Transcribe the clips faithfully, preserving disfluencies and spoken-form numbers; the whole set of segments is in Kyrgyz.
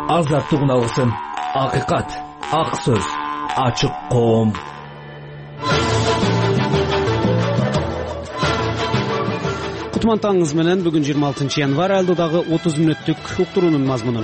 азаттык алгысың, акыйкат, ак сөз, ачык коом. Кутмантаңыз менен бүгүн жыйырма алтынчы январь алдыдагы отуз мүнөттүк уктуруунун мазмуну.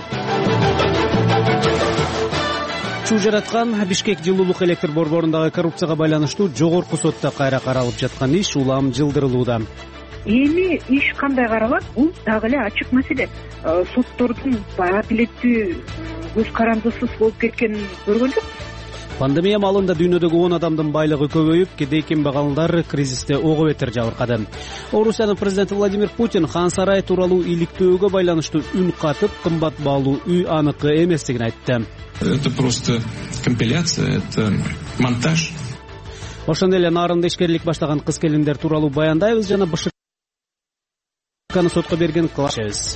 Чуу жараткан Бишкек жылуулук электр борборундагы коррупцияга байланыштуу жогорку сотто кайра каралып жаткан иш улам жылдырылууда. Эми иш кандай каралат? Бул дагы эле ачык маселе. Соттордун адилеттүү, көз карандысыз болуп кеткенин көргөн жокпуз. Пандемия маалында дүйнөдөгү он адамдын байлыгы көбөйүп, кедей кембагалдар кризисте ого бетер жабыркады. Орусиянын президенти Владимир Путин хан сарай тууралуу иликтөөгө байланыштуу үн катып, кымбат баалуу үй аныкы эместигин айтты. Это просто компиляция, это монтаж. Ошондой эле нарында ишкерлик баштаган кыз келиндер тууралуу баяндайбыз жана БШКны сотко берген клашебиз.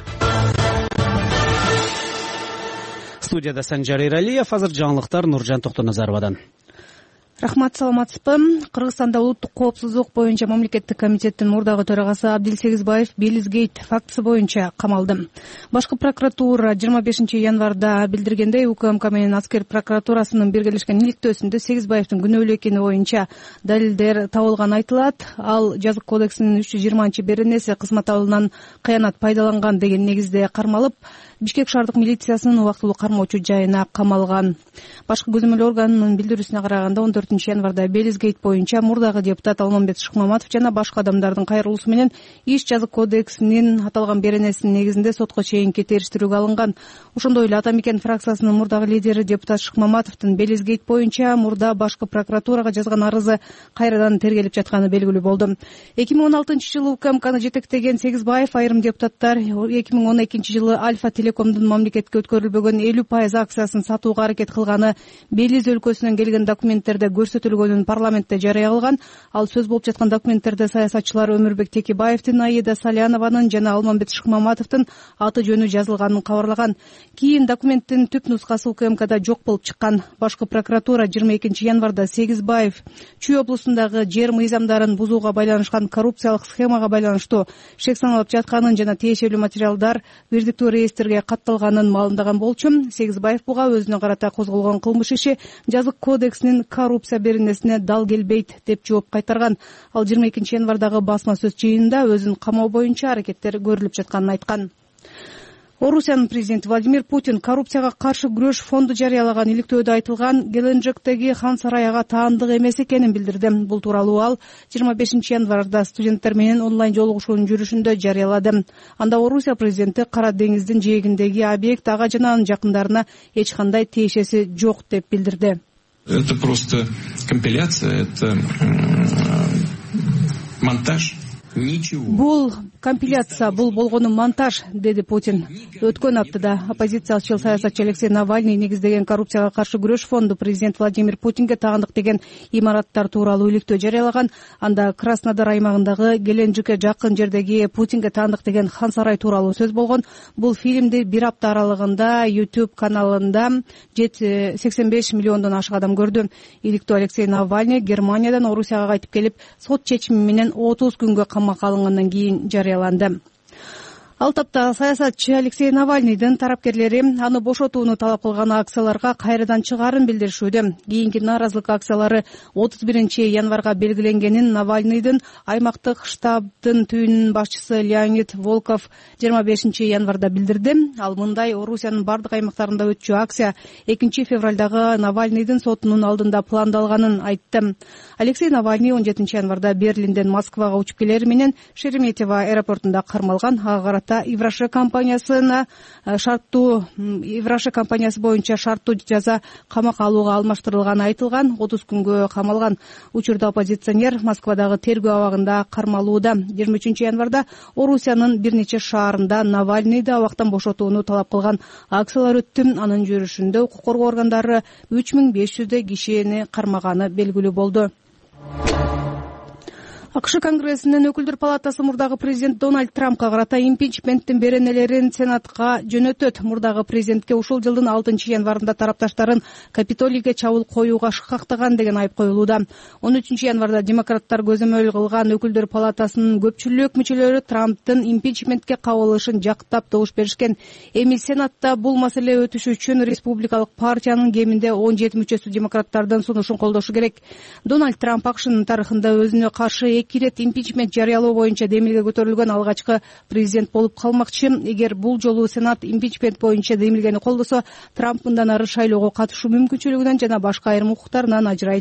Студияда Санжар Эралиев, азыр жаңылыктар Нуржан Токтоназаровадан. Рахмат, саламатсызбы? Кыргызстанда улуттук коопсуздук боюнча мамлекеттик комитеттин мурдагы төрагасы Абдил Сегизбаев Белизгейт фактысы боюнча камалды. Башкы прокуратура жыйырма бешинчи январда билдиргендей, УКМК менен аскер прокуратурасынын биргелешкен иликтөөсүндө Сегизбаевдин күнөөлүү экени боюнча далилдер табылганы айтылат. Ал Жазык кодексинин үч жүз жыйырманчы беренеси кызмат абалынан кыянат пайдаланган деген негизде кармалып, Бишкек шаардык милициясынын убактылуу кармоочу жайына камалган. Башкы көзөмөл органынын билдирүүсүнө караганда он төртүнчү январда Белизгейт боюнча мурдагы депутат Алмамбет Шыкмаматов жана башка адамдардын кайрылуусу менен иш Жазык кодексинин аталган беренесинин негизинде сотко чейинки териштирүүгө алынган. Ошондой эле Ата Мекен фракциясынын мурдагы лидери депутат Шыкмаматовдун Белизгейт боюнча мурда башкы прокуратурага жазган арызы кайрадан тергелип жатканы белгилүү болду. эки миң он алтынчы жылы УКМКны жетектеген Сегизбаев айрым депутаттар эки миң он экинчи жылы Альфа Телекомдун мамлекетке өткөрүлбөгөн элүү пайыз акциясын сатууга аракет кылганы Белиз өлкөсүнөн келген документтерде көрсөтүлгөнүн парламентте жарыя кылган. Ал сөз болуп жаткан документтерде саясатчылар Өмүрбек Текебаевдин, Аида Салянованын жана Алмамбет Шыкмаматовдун аты жөнү жазылганын кабарлаган. Кийин документтин түп нускасы УКМКда жок болуп чыккан. Башкы прокуратура жыйырма экинчи январда Сегизбаев Чүй облусундагы жер мыйзамдарын бузууга байланышкан коррупциялык схемага байланыштуу шек саналып жатканын жана тиешелүү материалдар бирдиктүү реестрге катталганын маалымдаган болчу. Сегизбаев буга өзүнө карата козголгон кылмыш иши Жазык кодексинин коррупция беренесине дал келбейт деп жооп кайтарган. Ал жыйырма экинчи январдагы басма сөз жыйынында өзүн камоо боюнча аракеттер көрүлүп жатканын айткан. Орусиянын президенти Владимир Путин коррупцияга каршы күрөш фонду жарыялаган иликтөөдө айтылган Геленджиктеги хан сарай ага таандык эмес экенин билдирди. Бул тууралуу ал жыйырма бешинчи январда студенттер менен онлайн жолугушуунун жүрүшүндө жарыялады. Анда Орусия президенти Кара деңиздин жээгиндеги объект ага жана анын жакындарына эч кандай тиешеси жок деп билдирди. Это просто компиляция, это монтаж. Бул компиляция, бул болгону монтаж, деди Путин. Өткөн аптада оппозициячыл саясатчы Алексей Навальный негиздеген коррупцияга каршы күрөш фонду президент Владимир Путинге таандык деген имараттар тууралуу иликтөө жарыялаган. Анда Краснодар аймагындагы Геленджикке жакын жердеги Путинге таандык деген хан сарай тууралуу сөз болгон. Бул фильмди бир апта аралыгында YouTube каналында сексен беш миллиондон ашык адам көрдү. Иликтөө Алексей Навальный Германиядан Орусияга кайтып келип, сот чечими менен отуз күнгө камакка алынгандан кийин жарыяланды. Ал тапта саясатчы Алексей Навальныйдын тарапкерлери аны бошотууну талап кылган акцияларга кайрадан чыгаарын билдиришүүдө. Кийинки нааразылык акциялары отуз биринчи январга белгиленгенин Навальныйдын аймактык штабдын түйүнүнүн башчысы Леонид Волков жыйырма бешинчи январда билдирди. Ал мындай: Орусиянын бардык аймактарында өтчү акция экинчи февралдагы Навальныйдын сотунун алдында пландалганын айтты. Алексей Навальный он жетинчи январда Берлинден Москвага учуп келери менен Шереметьево аэропортунда кармалган. Ага Ивраше компаниясына шарттуу Ивраше компаниясы боюнча шарттуу жаза камакка алууга алмаштырылганы айтылган. отуз күнгө камалган. Учурда оппозиционер Москвадагы тергөө абагында кармалууда. жыйырма үчүнчү январда Орусиянын бир нече шаарында Навальныйды абактан бошотууну талап кылган акциялар өттү. Анын жүрүшүндө укук коргоо органдары үч миң беш жүздөй кишини кармаганы белгилүү болду. АКШ Конгрессинин өкүлдөр палатасы мурдагы президент Дональд Трампка карата импичменттин беренелерин Сенатка жөнөтөт. Мурдагы президентке ушул жылдын алтынчы январында тарапташтарын Капитолийге чабуул коюуга шыкактаган деген айып коюлууда. он үчүнчү январда демократтар көзөмөл кылган өкүлдөр палатасынын көпчүлүк мүчөлөрү Трамптын импичментке кабылышын жактап добуш беришкен. Эми Сенатта бул маселе өтүшү үчүн республикалык партиянын кеминде он жети мүчөсү демократтардын сунушун колдошу керек. Дональд Трамп АКШнын тарыхында өзүнө каршы эки ирет импичмент жарыялоо боюнча демилге көтөрүлгөн алгачкы президент болуп калмакчы. Эгер бул жолу Сенат импичмент боюнча демилгени колдосо, Трамп мындан ары шайлоого катышуу мүмкүнчүлүгүнөн жана башка айрым укуктарынан ажырайт.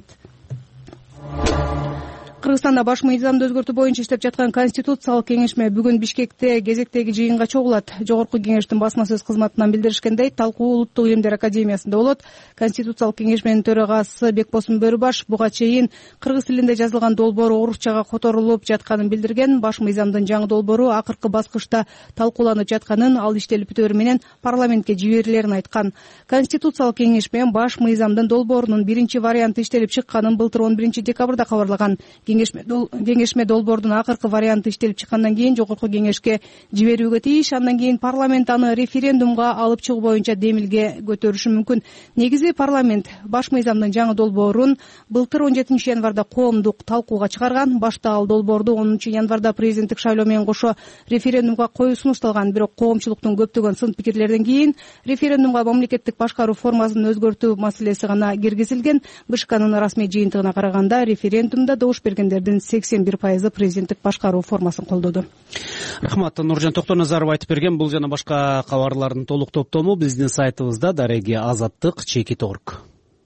Кыргызстанда баш мыйзамды өзгөртүү боюнча иштеп жаткан Конституциялык кеңешме бүгүн Бишкекте кезектеги жыйынга чогулат. Жогорку кеңештин басма сөз кызматынан билдиришкендей, талкуу Улуттук илимдер академиясында болот. Конституциялык кеңешменин төрагасы Бекбосун Бөрүбаш буга чейин кыргыз тилинде жазылган долбоор орусчага которулуп жатканын билдирген. Баш мыйзамдын жаңы долбоору акыркы баскычта талкууланып жатканын, ал иштелип бүтөөрү менен парламентке жиберилерин айткан. Конституциялык кеңешме баш мыйзамдын долбоорунун биринчи варианты иштелип чыкканын былтыр он биринчи декабрда кабарлаган. Кеңешме долбоордун акыркы варианты иштелип чыккандан кийин жогорку кеңешке жиберүүгө тийиш. Андан кийин парламент аны референдумга алып чыгуу боюнча демилге көтөрүшү мүмкүн. Негизи парламент баш мыйзамдын жаңы долбоорун былтыр он жетинчи январда коомдук талкууга чыгарган. Башта ал долбоорду онунчу январда президенттик шайлоо менен кошо референдумга коюу сунушталган. Бирок коомчулуктун көптөгөн сын пикирлерден кийин референдумга мамлекеттик башкаруу формасын өзгөртүү маселеси гана киргизилген. БШКнын расмий жыйынтыгына караганда референдумда добуш бергендердин сексен бир пайызы президенттик башкаруу формасын колдоду. Рахмат. Нуржан Токтоназаров айтып берген. Бул жана башка кабарлардын толук топтому биздин сайтыбызда дареги азаттык чекит орг.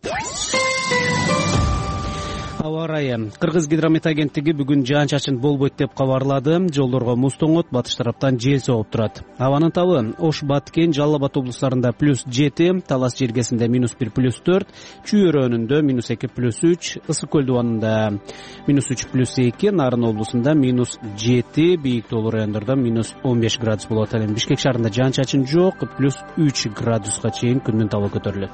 Аба ырайы. Кыргыз гидромет агенттиги бүгүн жаан-чачын болбойт деп кабарлады. Жолдорго муз тоңот, батыш тараптан жел согуп турат. Абанын табы Ош, Баткен, Жалал Абад облустарында плюс жети, Талас Жергесинде минус бир плюс төрт, Чүй өрөөнүндө минус эки плюс үч, Ысык көл дубанында минус үч плюс эки, Нарын облусунда минус жети, Бийик Тоолу райондордо минус он беш градус болот. Ал эми Бишкек шаарында жаан-чачын жок, плюс үч градуска чейин күндүн табы көтөрүлөт.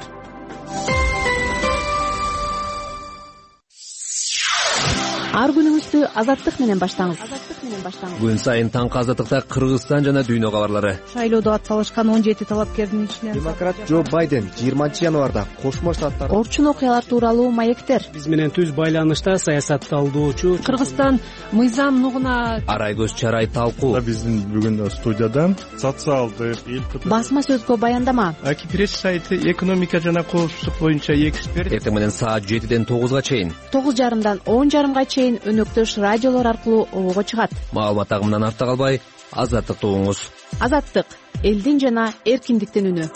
Ар күнүңүздү азаттык менен баштаңыз. Күн сайын таңкы азаттыкта Кыргызстан жана дүйнө кабарлары. Шайлоодо ат салышкан он жети талапкердин ичинен демократ Джо Байден жыйырманчы январда Кошмо Штаттар орчун окуялар тууралуу маектер. Биз менен түз байланышта саясат талдоочу Кыргызстан мыйзам нугуна Арай көз чарай талкуу. Биздин бүгүн студияда социалдык басма сөзгө баяндама. Акипресс сайты экономика жана коопсуздук боюнча эксперт. Эртең менен саат жетиден тогузга чейин. тогуз жарымдан он жарымга чейин өнөктөш радиолор аркылуу обого чыгат. Маалымат агымынан артта калбай, азаттыкты угуңуз. Азаттык элдин жана эркиндиктин үнү.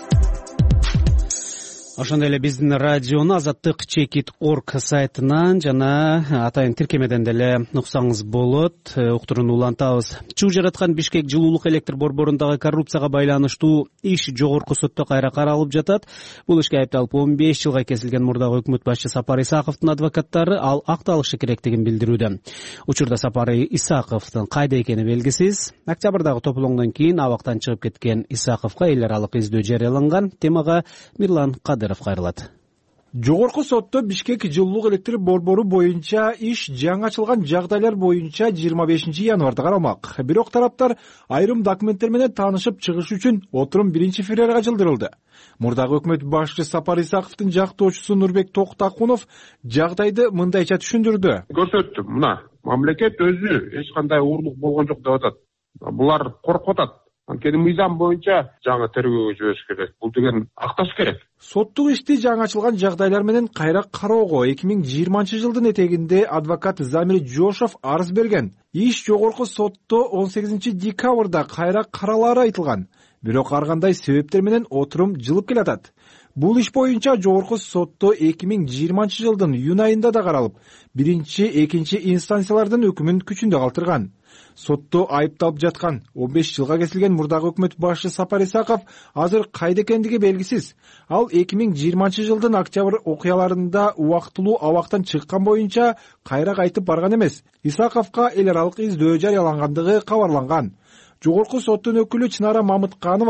Ошондой эле биздин радиону азаттык чекит орг сайтынан жана атайын тиркемеден деле уксаңыз болот. Уктурууну улантабыз. Чуу жараткан Бишкек жылуулук электр борборундагы коррупцияга байланыштуу иш жогорку сотто кайра каралып жатат. Бул ишке айыпталып он беш жылга кесилген мурдагы өкмөт башчы Сапар Исаковдун адвокаттары ал акталышы керектигин билдирүүдө. Учурда Сапар Исаковдун кайда экени белгисиз. Октябрдагы тополоңдон кийин абактан чыгып кеткен Исаковго эл аралык издөө жарыяланган. Темага Мирлан Кадыров кайрылат. Жогорку сотто Бишкек жылуулук электр борбору боюнча иш жаңы ачылган жагдайлар боюнча жыйырма бешинчи январда каралмак. Бирок тараптар айрым документтер менен таанышып чыгыш үчүн отурум биринчи февралга жылдырылды. Мурдагы өкмөт башчы Сапар Исаковдун жактоочусу Нурбек Токтакунов жагдайды мындайча түшүндүрдү. Көрсөттүм, мына мамлекет өзү эч кандай уурлук болгон жок деп атат. Булар коркуп атат. Анткени мыйзам боюнча жаңы тергөөгө жибериш керек. Бул деген акташ керек. Соттук ишти жаңы ачылган жагдайлар менен кайра кароого эки миң жыйырманчы жылдын этегинде адвокат Замир Жошов арыз берген. Иш жогорку сотто он сегизинчи декабрда кайра каралары айтылган. Бирок ар кандай себептер менен отурум жылып келатат. Бул иш боюнча жогорку сотто эки миң жыйырманчы жылдын июнь айында да каралып, биринчи, экинчи инстанциялардын өкүмүн күчүндө калтырган. Сотто айыпталып жаткан он беш жылга кесилген мурдагы өкмөт башчы Сапар Исаков азыр кайда экендиги белгисиз. Ал эки миң жыйырманчы жылдын октябрь окуяларында убактылуу абактан чыккан боюнча кайра кайтып барган эмес. Исаковго эл аралык издөө жарыялангандыгы кабарланган. Жогорку соттун өкүлү Чынара Мамытканова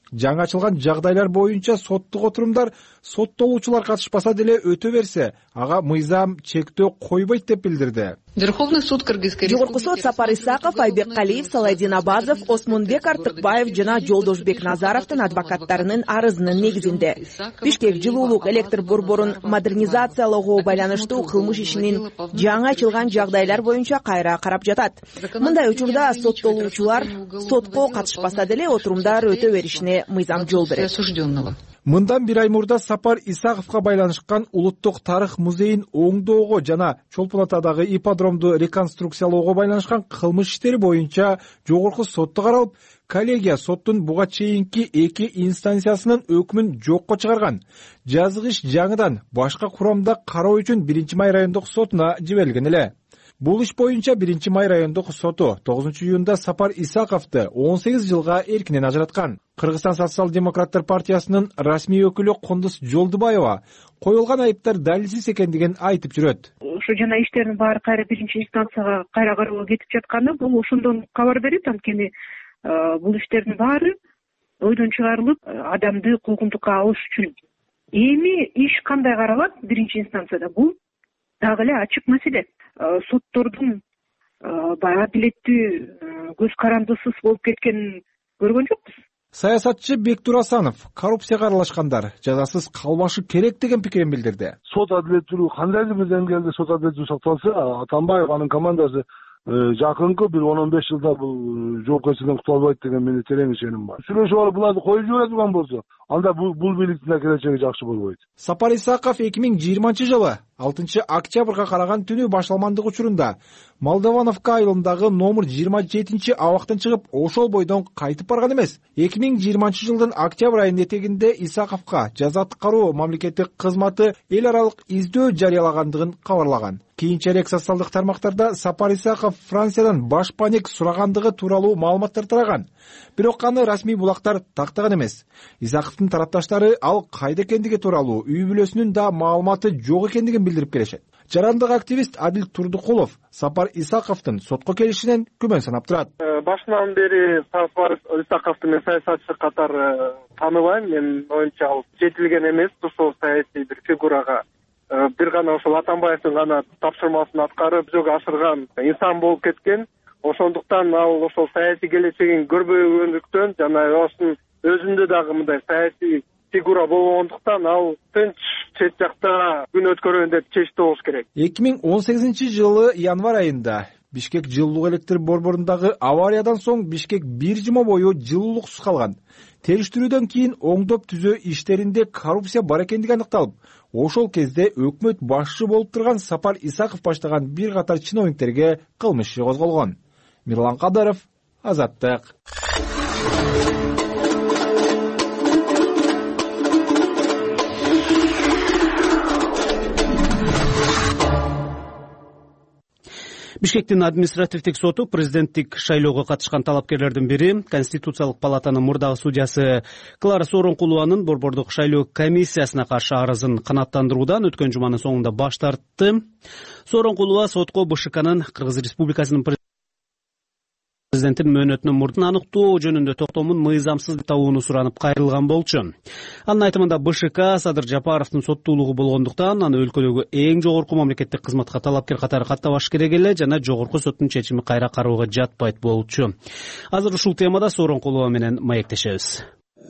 жаңы ачылган жагдайлар боюнча соттук отурумдар соттолуучулар катышпаса деле өтө берсе, ага мыйзам чектөө койбойт деп билдирди. Верховный суд Кыргызской Республики. Жогорку сот Сапар Исаков, Айбек Калиев, Салайдин Абазов, Осмонбек Артыкбаев жана Жолдошбек Назаровдун адвокаттарынын арызынын негизинде Бишкек жылуулук электр борборун модернизациялоого байланыштуу кылмыш ишинин жаңы ачылган жагдайлар боюнча кайра карап жатат. Мындай учурда соттолуучулар сотко катышпаса деле отурумдар өтө беришине мыйзам жол берет. Мындан бир ай мурда Сапар Исаковго байланышкан Улуттук тарых музейин оңдоого жана Чолпон Атадагы ипподромду реконструкциялоого байланышкан кылмыш иштери боюнча жогорку сотто каралып, коллегия соттун буга чейинки эки инстанциясынын өкмүн жокко чыгарган. Жазык иш жаңыдан башка курамда кароо үчүн биринчи май райондук сотуна жиберилген эле. Бул иш боюнча биринчи май райондук соту тогузунчу июнда Сапар Исаковду он сегиз жылга эркинен ажыраткан. Кыргызстан социал-демократтар партиясынын расмий өкүлү Кондус Жолдубаева коюлган айыптар далилсиз экендигин айтып жүрөт. Ошо жана иштердин баары кайра биринчи инстанцияга кайра кароого кетип жатканы бул ошондон кабар берет. Анткени бул иштердин баары ойдон чыгарылып, адамды куугунтукка алыш үчүн. Эми иш кандай каралат биринчи инстанцияда? Бул дагы эле ачык маселе. Соттордун баягы адилеттүү көз карандысыз болуп кеткенин көргөн жокпуз. Саясатчы Бектур Асанов коррупцияга аралашкандар жазасыз калбашы керек деген пикирин билдирди. Сот адилеттүүлүгү кандайдыр бир деңгээлде сот адилеттүүлүгү сакталса, Атамбаев анын командасы жакынкы бир он он беш жылда бул жоопкерчиликтен кутула албайт деген менде терең ишеним бар. Сүйлөшүп алып буларды коюп жибере турган болсо, анда бул бийликтин келечеги жакшы болбойт. Сапар Исаков эки миң жыйырманчы жылы алтынчы октябрга караган түнү башталмандык учурунда Молдовановка айылындагы номер жыйырма жетинчи абактан чыгып, ошол бойдон кайтып барган эмес. эки миң жыйырманчы жылдын октябрь айынын этегинде Исаковго жаза аткаруу мамлекеттик кызматы эл аралык издөө жарыялагандыгын кабарлаган. Кийинчерээк социалдык тармактарда Сапар Исаков Франциядан баш паник сурагандыгы тууралуу маалыматтар тараган. Бирок аны расмий булактар тактаган эмес. Исаковдун тарапташтары ал кайда экендиги тууралуу үй бүлөсүнүн да маалыматы жок экендигин билдирип келишет. Жарандык активист Адил Турдукулов Сапар Исаковдун сотко келишинен күмөн санап турат. Башынан бери Сапар Исаковду мен саясатчы катары тааныбайм. Мен оюнча ал жетилген эмес, ошол саясий бир фигурага бир гана ошол Атамбаевдин гана тапшырмасын аткарып жүзөгө ашырган инсан болуп кеткен. Ошондуктан ал ошол саясий келечегин көрбөгөндүктөн жана осунун өзүндө дагы мындай саясий фигура болгондуктан ал тынч чет жакта күн өткөрөйүн деп чечти болуш керек. эки миң он сегизинчи жылы январь айында Бишкек жылуулук электр борборундагы авариядан соң Бишкек бир жума бою жылуулуксуз калган. Териштирүүдөн кийин оңдоп түзөө иштеринде коррупция бар экендиги аныкталып, ошол кезде өкмөт башчы болуп турган Сапар Исаков баштаган бир катар чиновниктерге кылмыш иши козголгон. Мирлан Кадыров, Азаттык. Бишкектин административдик соту президенттик шайлоого катышкан талапкерлердин бири Конституциялык палатанын мурдагы судьясы Клара Сооронкулованын борбордук шайлоо комиссиясына каршы арызын канааттандыруудан өткөн жуманын соңунда баш тартты. Сооронкулова сотко БШКнын Кыргыз Республикасынын президенттин мөөнөтүнүн мурдун аныктоо жөнүндө токтомун мыйзамсыз деп табууну суранып кайрылган болчу. Анын айтымында БШК Садыр Жапаровдун соттуулугу болгондуктан аны өлкөдөгү эң жогорку мамлекеттик кызматка талапкер катары каттабаш керек эле жана жогорку соттун чечими кайра кароого жатпайт болчу. Азыр ушул темада Сооронкулова менен маектешебиз.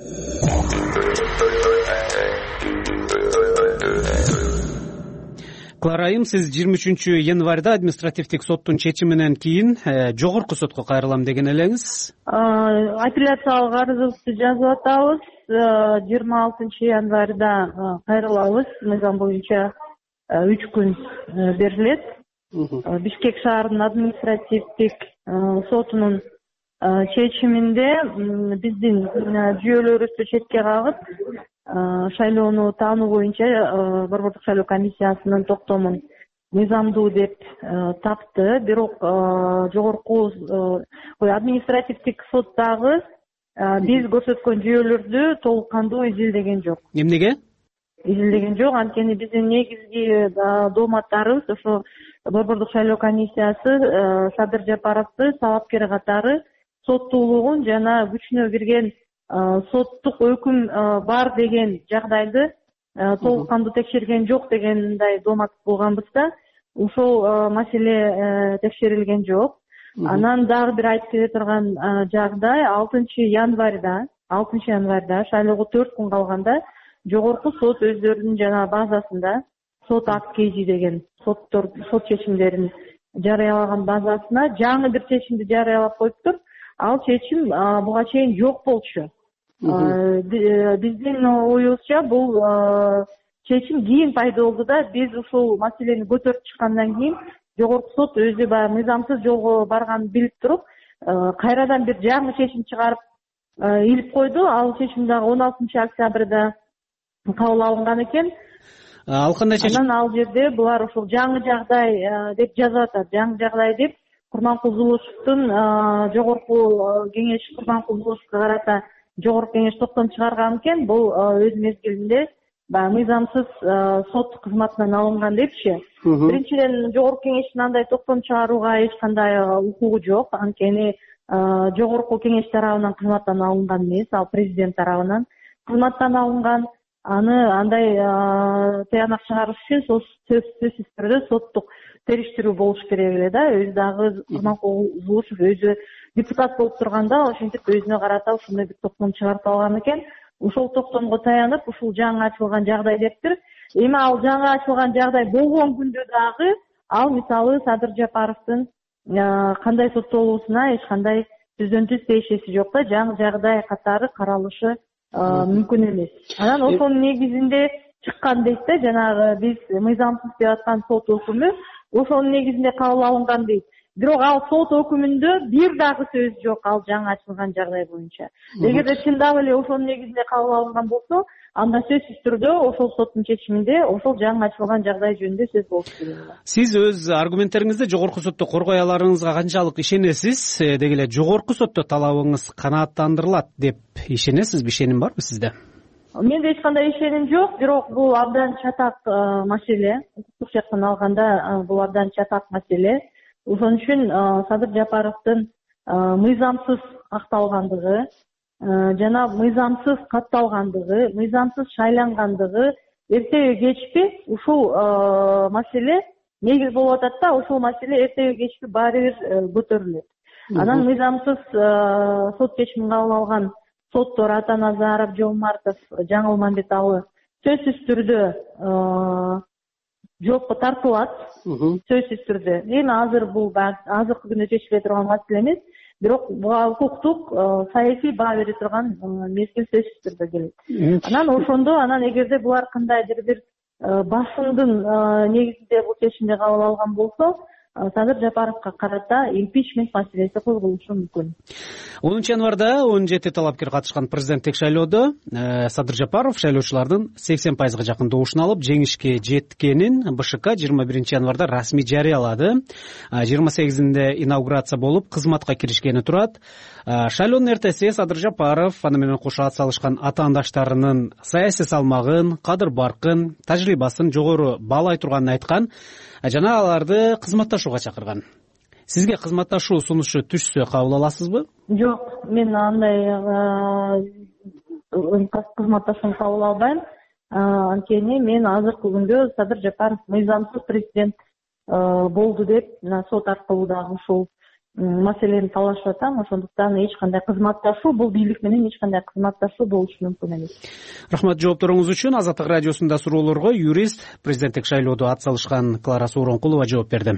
Кларайым, сиз жыйырма үчүнчү январда административдик соттун чечиминен кийин жогорку сотко кайрылам деген элеңиз. Апелляциялык арызыбызды жазып атабыз. жыйырма алтынчы январда кайрылабыз. Мыйзам боюнча үч күн берилет. Бишкек шаарынын административдик сотунун чечиминде биздин жүйөлөрүбүздү четке кагып, шайлоону таануу боюнча борбордук шайлоо комиссиясынын токтомун мыйзамдуу деп тапты. Бирок жогорку административдик соттагы биз көрсөткөн жүйөлөрдү толук кандуу изилдеген жок. Эмнеге? Изилдеген жок, анткени биздин негизги дооматтарыбыз ошо борбордук шайлоо комиссиясы Садыр Жапаровду талапкер катары соттуулугун жана күчүнө кирген соттук өкүм бар деген жагдайды толук кандуу текшерген жок дегендай доомат болгонбуз да, ушул маселе текшерилген жок. Анан дагы бир айтып кете турган жагдай алтынчы январда алтынчы январда шайлоого төрт күн калганда жогорку сот өздөрүнүн жана базасында сот акт kg деген соттор сот чечимдерин жарыялаган базасына жаңы бир чечимди жарыялап коюптур. Ал чечим буга чейин жок болчу. Биздин оюбузча бул чечим кийин пайда болду да, биз ушул маселени көтөрүп чыккандан кийин жогорку сот өзү баягы мыйзамсыз жолго барганын билип туруп, кайрадан бир жаңы чечим чыгарып илип койду. Ал чечим дагы он алтынчы октябрда кабыл алынган экен. Ал кандай чечим? Анан ал жерде булар ушул жаңы жагдай деп жазып атат. Жаңы жагдай деп Курманкул Зулушевдун жогорку кеңеш Курманкул Зулушевге карата жогорку кеңеш токтом чыгарган экен. Бул өз мезгилинде баягы мыйзамсыз сот кызматынан алынган депчи. Биринчиден жогорку кеңештин андай токтом чыгарууга эч кандай укугу жок. Анткени жогорку кеңеш тарабынан кызматтан алынган эмес, ал президент тарабынан кызматтан алынган. Аны андай тыянак чыгарыш үчүн сөзсүз түрдө соттук териштирүү болуш керек эле да. Өзү дагы Курманкул Зулушев өзү депутат болуп турганда ошентип өзүнө карата ушундай бир токтом чыгарып алган экен. Ушул токтомго таянып ушул жаңы ачылган жагдай дептир. Эми ал жаңы ачылган жагдай болгон күндө дагы ал мисалы Садыр Жапаровдун кандай соттолуусуна эч кандай түздөн түз тиешеси жок да, жаңы жагдай катары каралышы мүмкүн эмес. Анан ошонун негизинде чыккан дейт да, жанагы биз мыйзамсыз деп аткан сот өкүмү ошонун негизинде кабыл алынган дейт. Бирок ал сот өкүмүндө бир дагы сөз жок ал жаңы ачылган жагдай боюнча. Эгерде чындап эле ошонун негизинде кабыл алынган болсо, анда сөзсүз түрдө ошол соттун чечиминде ошол жаңы ачылган жагдай жөнүндө сөз болуш керек. Сиз өз аргументтериңизде жогорку сотто коргой аларыңызга канчалык ишенесиз? Деги эле жогорку сотто талабыңыз канааттандырылат деп ишенесизби? Ишеним барбы сизде? Менде эч кандай ишеним жок, бирок бул абдан чатак маселе. Укуктук жактан алганда бул абдан чатак маселе. Ошон үчүн Садыр Жапаровдун мыйзамсыз акталгандыгы жана мыйзамсыз катталгандыгы, мыйзамсыз шайлангандыгы эртеби кечпи ушул маселе негиз болуп атат да, ушул маселе эртеби кечпи баары бир көтөрүлөт. Анан мыйзамсыз сот чечимин кабыл алган соттор Атаназаров, Жомартов, Жаңылмамбеталы сөзсүз түрдө жоопко тартылат, сөзсүз түрдө. Эми азыр бул азыркы күндө чечиле турган маселе эмес, бирок буга укуктук, саясий баа бере турган мезгил сөзсүз түрдө келет. Анан ошондо, анан эгерде булар кандайдыр бир басымдын негизинде бул чечимди кабыл алган болсо, Садыр Жапаровго карата импичмент маселеси козголушу мүмкүн. онунчу январда он жети талапкер катышкан президенттик шайлоодо Садыр Жапаров шайлоочулардын сексен пайызга жакын добушун алып, жеңишке жеткенин БШК жыйырма биринчи январда расмий жарыялады. жыйырма сегизинде инаугурация болуп, кызматка киришкени турат. Шайлоонун эртеси Садыр Жапаров аны менен кошо ат салышкан атаандаштарынын саясий салмагын, кадыр баркын, тажрыйбасын жогору баалай турганын айткан жана аларды кызматташууга чакырган. Сизге кызматташуу сунушу түшсө кабыл аласызбы? Жок, мен андай кызматташууну кабыл албайм. Анткени мен азыркы күндө Садыр Жапаров мыйзамсыз президент болду деп сот аркылуу дагы ушул маселени талашып атам. Ошондуктан эч кандай кызматташуу, бул бийлик менен эч кандай кызматташуу болушу мүмкүн эмес. Рахмат жоопторуңуз үчүн. Азаттык радиосунда суроолорго юрист, президенттик шайлоодо ат салышкан Клара Сооронкулова жооп берди.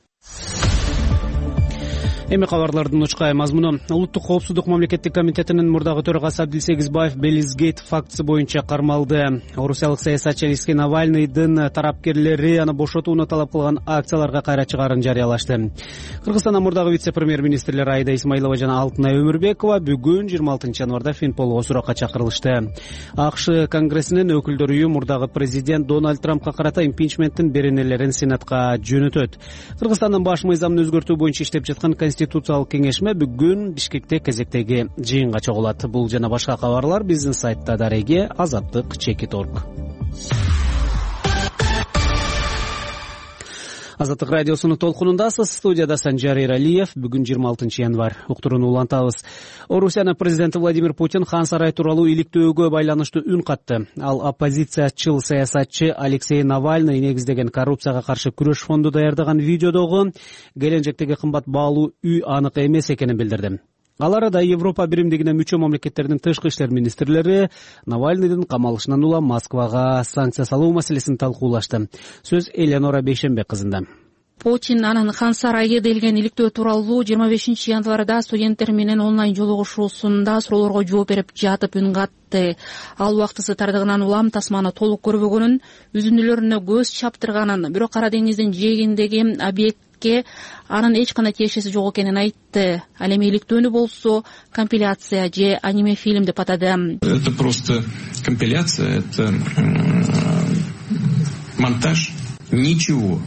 Эми кабарлардын учкай мазмуну. Улуттук коопсуздук мамлекеттик комитетинин мурдагы төрагасы Абдилсегизбаев Белизгейт фактысы боюнча кармалды. Орусиялык саясатчы Алексей Навальныйдын тарапкерлери аны бошотууну талап кылган акцияларга кайра чыгаарын жарыялашты. Кыргызстандын мурдагы вице-премьер-министрлери Аида Исмаилова жана Алтынай Өмүрбекова бүгүн жыйырма алтынчы январда Финполго суракка чакырылышты. АКШ конгрессинин өкүлдөрү мурдагы президент Дональд Трампка карата импичменттин беренелерин Сенатка жөнөтөт. Кыргызстандын баш мыйзамын өзгөртүү боюнча иштеп жаткан Конституциялык кеңешме бүгүн Бишкекте кезектеги жыйынга чогулат. Бул жана башка кабарлар биздин сайтта дареги азаттык чекит точка орг. Азаттык радиосунун толкунундасыз. Студияда Санжар Эралиев. Бүгүн жыйырма алтынчы январь. Уктурууну улантабыз. Орусиянын президенти Владимир Путин Хан сарай тууралуу иликтөөгө байланыштуу үн катты. Ал оппозициячыл саясатчы Алексей Навальный негиздеген коррупцияга каршы күрөш фонду даярдаган видеодогу келечектеги кымбат баалуу үй анык эмес экенин билдирди. Ал арада Европа биримдигине мүчө мамлекеттердин тышкы иштер министрлери Навальныйдын камалышынан улам Москвага санкция салуу маселесин талкуулашты. Сөз Элеонора Бейшенбек кызында. Путин анын Хан сарайы делген иликтөө тууралуу жыйырма бешинчи январда студенттер менен онлайн жолугушуусунда суроолорго жооп берип жатып үн катты. Ал убактысы тардыгынан улам тасманы толук көрбөгөнүн, үзүндүлөрүнө көз чаптырганын, бирок Кара деңиздин жээгиндеги объектке анын эч кандай тиешеси жок экенин айтты. Ал эми иликтөөнү болсо компиляция же аниме фильм деп атады. Это просто компиляция, это монтаж, ничего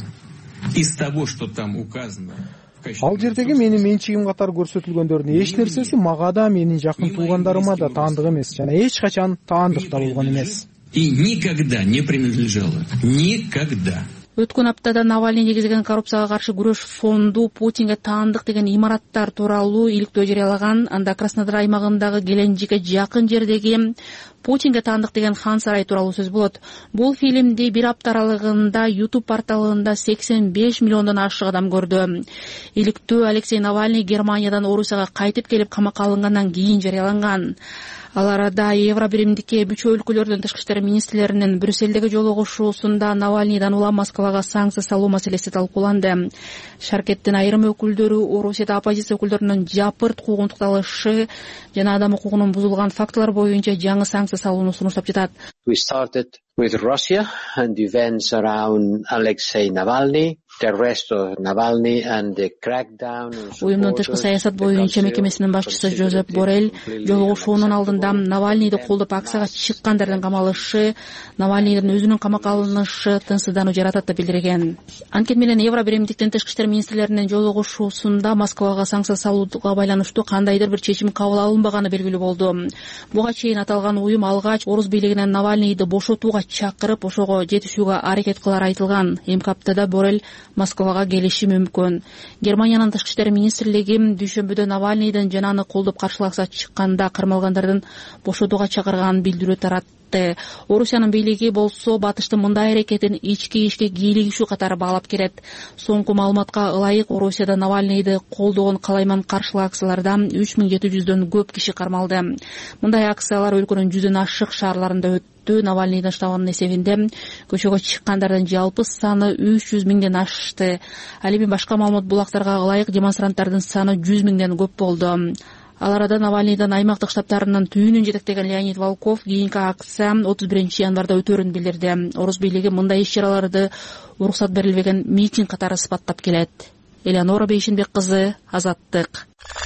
из того, что там указано. Ал жердеги менин менчигим катары көрсөтүлгөндөрдүн эч нерсеси мага да, менин жакын туугандарыма да таандык эмес жана эч качан таандык да болгон эмес. И никогда не принадлежало. Никогда. Өткөн аптада Навальный негизген коррупцияга каршы күрөш фонду Путинге таандык деген имараттар тууралуу иликтөө жарыялаган. Анда Краснодар аймагындагы Геленджикке жакын жердеги Путинге таандык деген Хан сарай тууралуу сөз болот. Бул фильмди бир апта аралыгында YouTube порталында сексен беш миллиондон ашык адам көрдү. Иликтөө Алексей Навальный Германиядан Орусияга кайтып келип камакка алынгандан кийин жарыяланган. Ал арада Евро биримдикке мүчө өлкөлөрдүн тышкы иштер министрлеринин Брюссельдеги жолугушуусунда Навальныйдан улам Москвага санкция салуу маселеси талкууланды. Шаркеттин айрым өкүлдөрү Орусияда оппозиция өкүлдөрүнүн жапырт куугунтук талашы жана адам укугунун бузулган фактылар боюнча жаңы санкция салууну сунуштап жатат. We started with Russia and the events around Alexei Navalny, the arrest of Navalny and the crackdown. Уюмдун тышкы саясат боюнча мекемесинин башчысы Жозеп Боррель жолугушуунун алдында Навальныйды колдоп акцияга чыккандардын камалышы, Навальныйдын өзүнүн камакка алынышы тынчсыздануу жаратат деп билдирген. Анткени менен Евро биримдиктин тышкы иштер министрлеринин жолугушуусунда Москвага санкция салууга байланыштуу кандайдыр бир чечим кабыл алынбаганы белгилүү болду. Буга чейин аталган уюм алгач орус бийлигинен Навальныйды бошотууга чакырып, ошого жетишүүгө аракет кылары айтылган. Эмки аптада Боррель Москвага келиши мүмкүн. Германиянын тышкы иштер министрлиги дүйшөмбүдө Навальныйдын жана аны колдоп каршылакса чыкканда кармалгандардын бошотууга чакырганын билдирүү таратты. Орусиянын бийлиги болсо батыштын мындай аракетин ички ишке кийлигишүү катары баалап келет. Соңку маалыматка ылайык Орусияда Навальныйды колдогон калайман каршылоо акциялардан үч миң жети жүздөн көп киши кармалды. Мындай акциялар өлкөнүн жүздөн ашык шаарларында өттү. Навальныйдын штабынын эсебинде көчөгө чыккандардын жалпы саны үч жүз миңден ашты. Ал эми башка маалымат булактарга ылайык демонстранттардын саны жүз миңден көп болду. Ал арада Навальныйдын аймактык штабтарынын түйүнүн жетектеген Леонид Волков кийинки акция отуз биринчи январда өтөрүн билдирди. Орус бийлиги мындай иш-чараларды уруксат берилбеген митинг катары сыпаттап келет. Элеонора Бейшенбек кызы, Азаттык.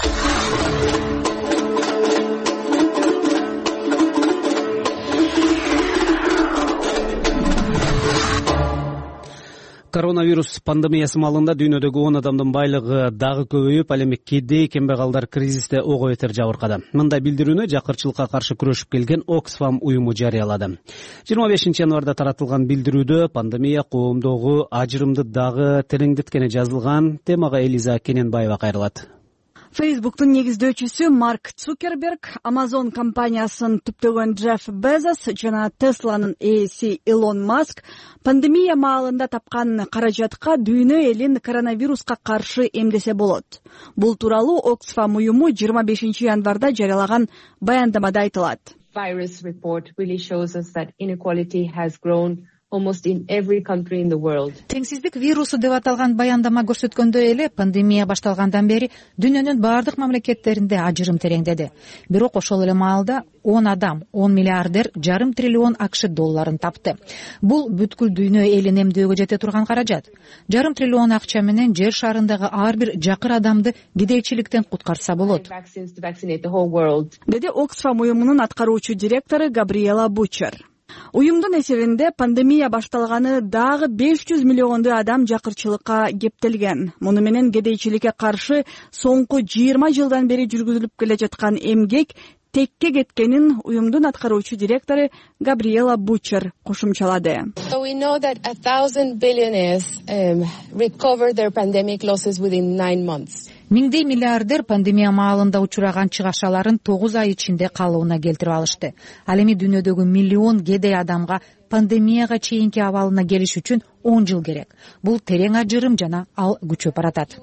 Коронавирус пандемиясы маалында дүйнөдөгү он адамдын байлыгы дагы көбөйүп, ал эми кедей кембагалдар кризисте ого бетер жабыркады. Мындай билдирүүнү жакырчылыкка каршы күрөшүп келген Оксфам уюму жарыялады. жыйырма бешинчи январда таратылган билдирүүдө пандемия коомдогу ажырымды дагы тереңдеткени жазылган. Темага Элиза Кененбаева кайрылат. Фейсбуктун негиздөөчүсү Марк Цукерберг, Amazon компаниясын түптөгөн Джефф Безос жана Тесланын ээси Илон Маск пандемия маалында тапкан каражатка дүйнө элин коронавируска каршы эмдесе болот. Бул тууралуу Оксфам уюму жыйырма бешинчи январда жарыялаган баяндамада айтылат. Virus report really shows us that inequality has grown almost in every country in the world. Теңсиздик вирусу деп аталган баяндама көрсөткөндөй эле пандемия башталгандан бери дүйнөнүн бардык мамлекеттеринде ажырым тереңдеди. Бирок ошол эле маалда он адам он миллиардер жарым триллион акш долларын тапты. Бул бүткүл дүйнө элин эмдөөгө жете турган каражат. Жарым триллион акча менен жер шарындагы ар бир жакыр адамды кедейчиликтен куткарса болот. Деди Оксфам уюмунун аткаруучу директору Габриэла Бучер. Уюмдун эсебинде пандемия башталганы дагы беш жүз миллионду адам жакырчылыкка кептелген. Муну менен кедейчиликке каршы соңку жыйырма жылдан бери жүргүзүлүп келе жаткан эмгек текке кеткенин уюмдун аткаруучу директору Габриэла Бучер кошумчалады. We know that a thousand billionaires um, recover their pandemic losses within nine months. Миңдей миллиардер пандемия маалында учураган чыгашаларын тогуз ай ичинде калыбына келтирип алышты. Ал эми дүйнөдөгү миллион кедей адамга пандемияга чейинки абалына келиш үчүн он жыл керек. Бул терең ажырым жана ал күчөп баратат.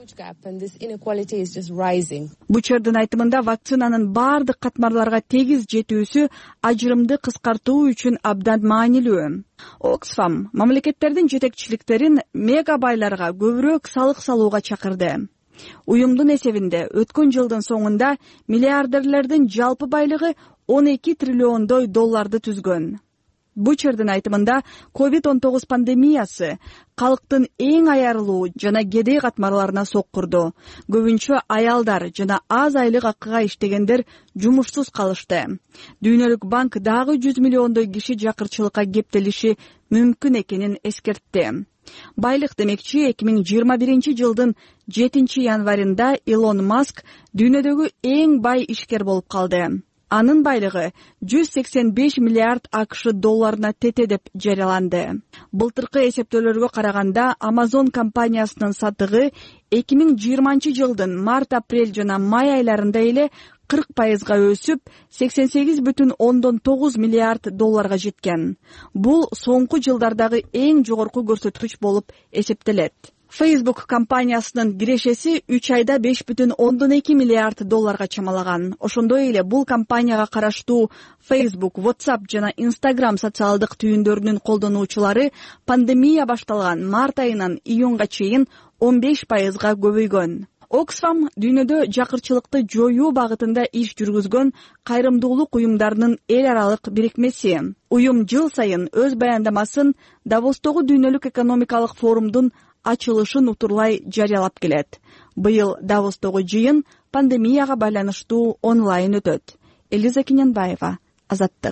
Бучердин айтымында вакцинанын бардык катмарларга тегиз жетүүсү ажырымды кыскартуу үчүн абдан маанилүү. Оксфам мамлекеттердин жетекчиликтерин мегабайларга көбүрөөк салык салууга чакырды. Уюмдун эсебинде өткөн жылдын соңунда миллиардерлердин жалпы байлыгы он эки триллиондой долларды түзгөн. Бучердин айтымында ковид он тогуз пандемиясы калктын эң аярылуу жана кедей катмарларына соккурду. Көбүнчө аялдар жана аз айлык акыга иштегендер жумушсуз калышты. Дүйнөлүк банк дагы жүз миллиондой киши жакырчылыкка кептелиши мүмкүн экенин эскертти. Байлык демекчи эки миң жыйырма биринчи жылдын жетинчи январында Илон Маск дүйнөдөгү эң бай ишкер болуп калды. Анын байлыгы жүз сексен беш миллиард акш долларына тете деп жарыяланды. Былтыркы эсептөөлөргө караганда Amazon компаниясынын сатыгы эки миң жыйырманчы жылдын март, апрель жана май айларында эле кырк пайызга өсүп, сексен сегиз бүтүн ондон тогуз миллиард долларга жеткен. Бул соңку жылдардагы эң жогорку көрсөткүч болуп эсептелет. Facebook компаниясынын кирешеси үч айда беш бүтүн ондон эки миллиард долларга чамалаган. Ошондой эле бул компанияга караштуу Facebook, WhatsApp жана Instagram социалдык түйүндөрүнүн колдонуучулары пандемия башталган март айынан июнга чейин он беш пайызга көбөйгөн. Оксфам дүйнөдө жакырчылыкты жоюу багытында иш жүргүзгөн кайрымдуулук уюмдарынын эл аралык бирикмеси. Уюм жыл сайын өз баяндамасын Давостогу дүйнөлүк экономикалык форумдун ачылышын утурлай жарыялап келет. Быйыл Давостогу жыйын пандемияга байланыштуу онлайн өтөт. Элиза Кененбаева, Азаттык.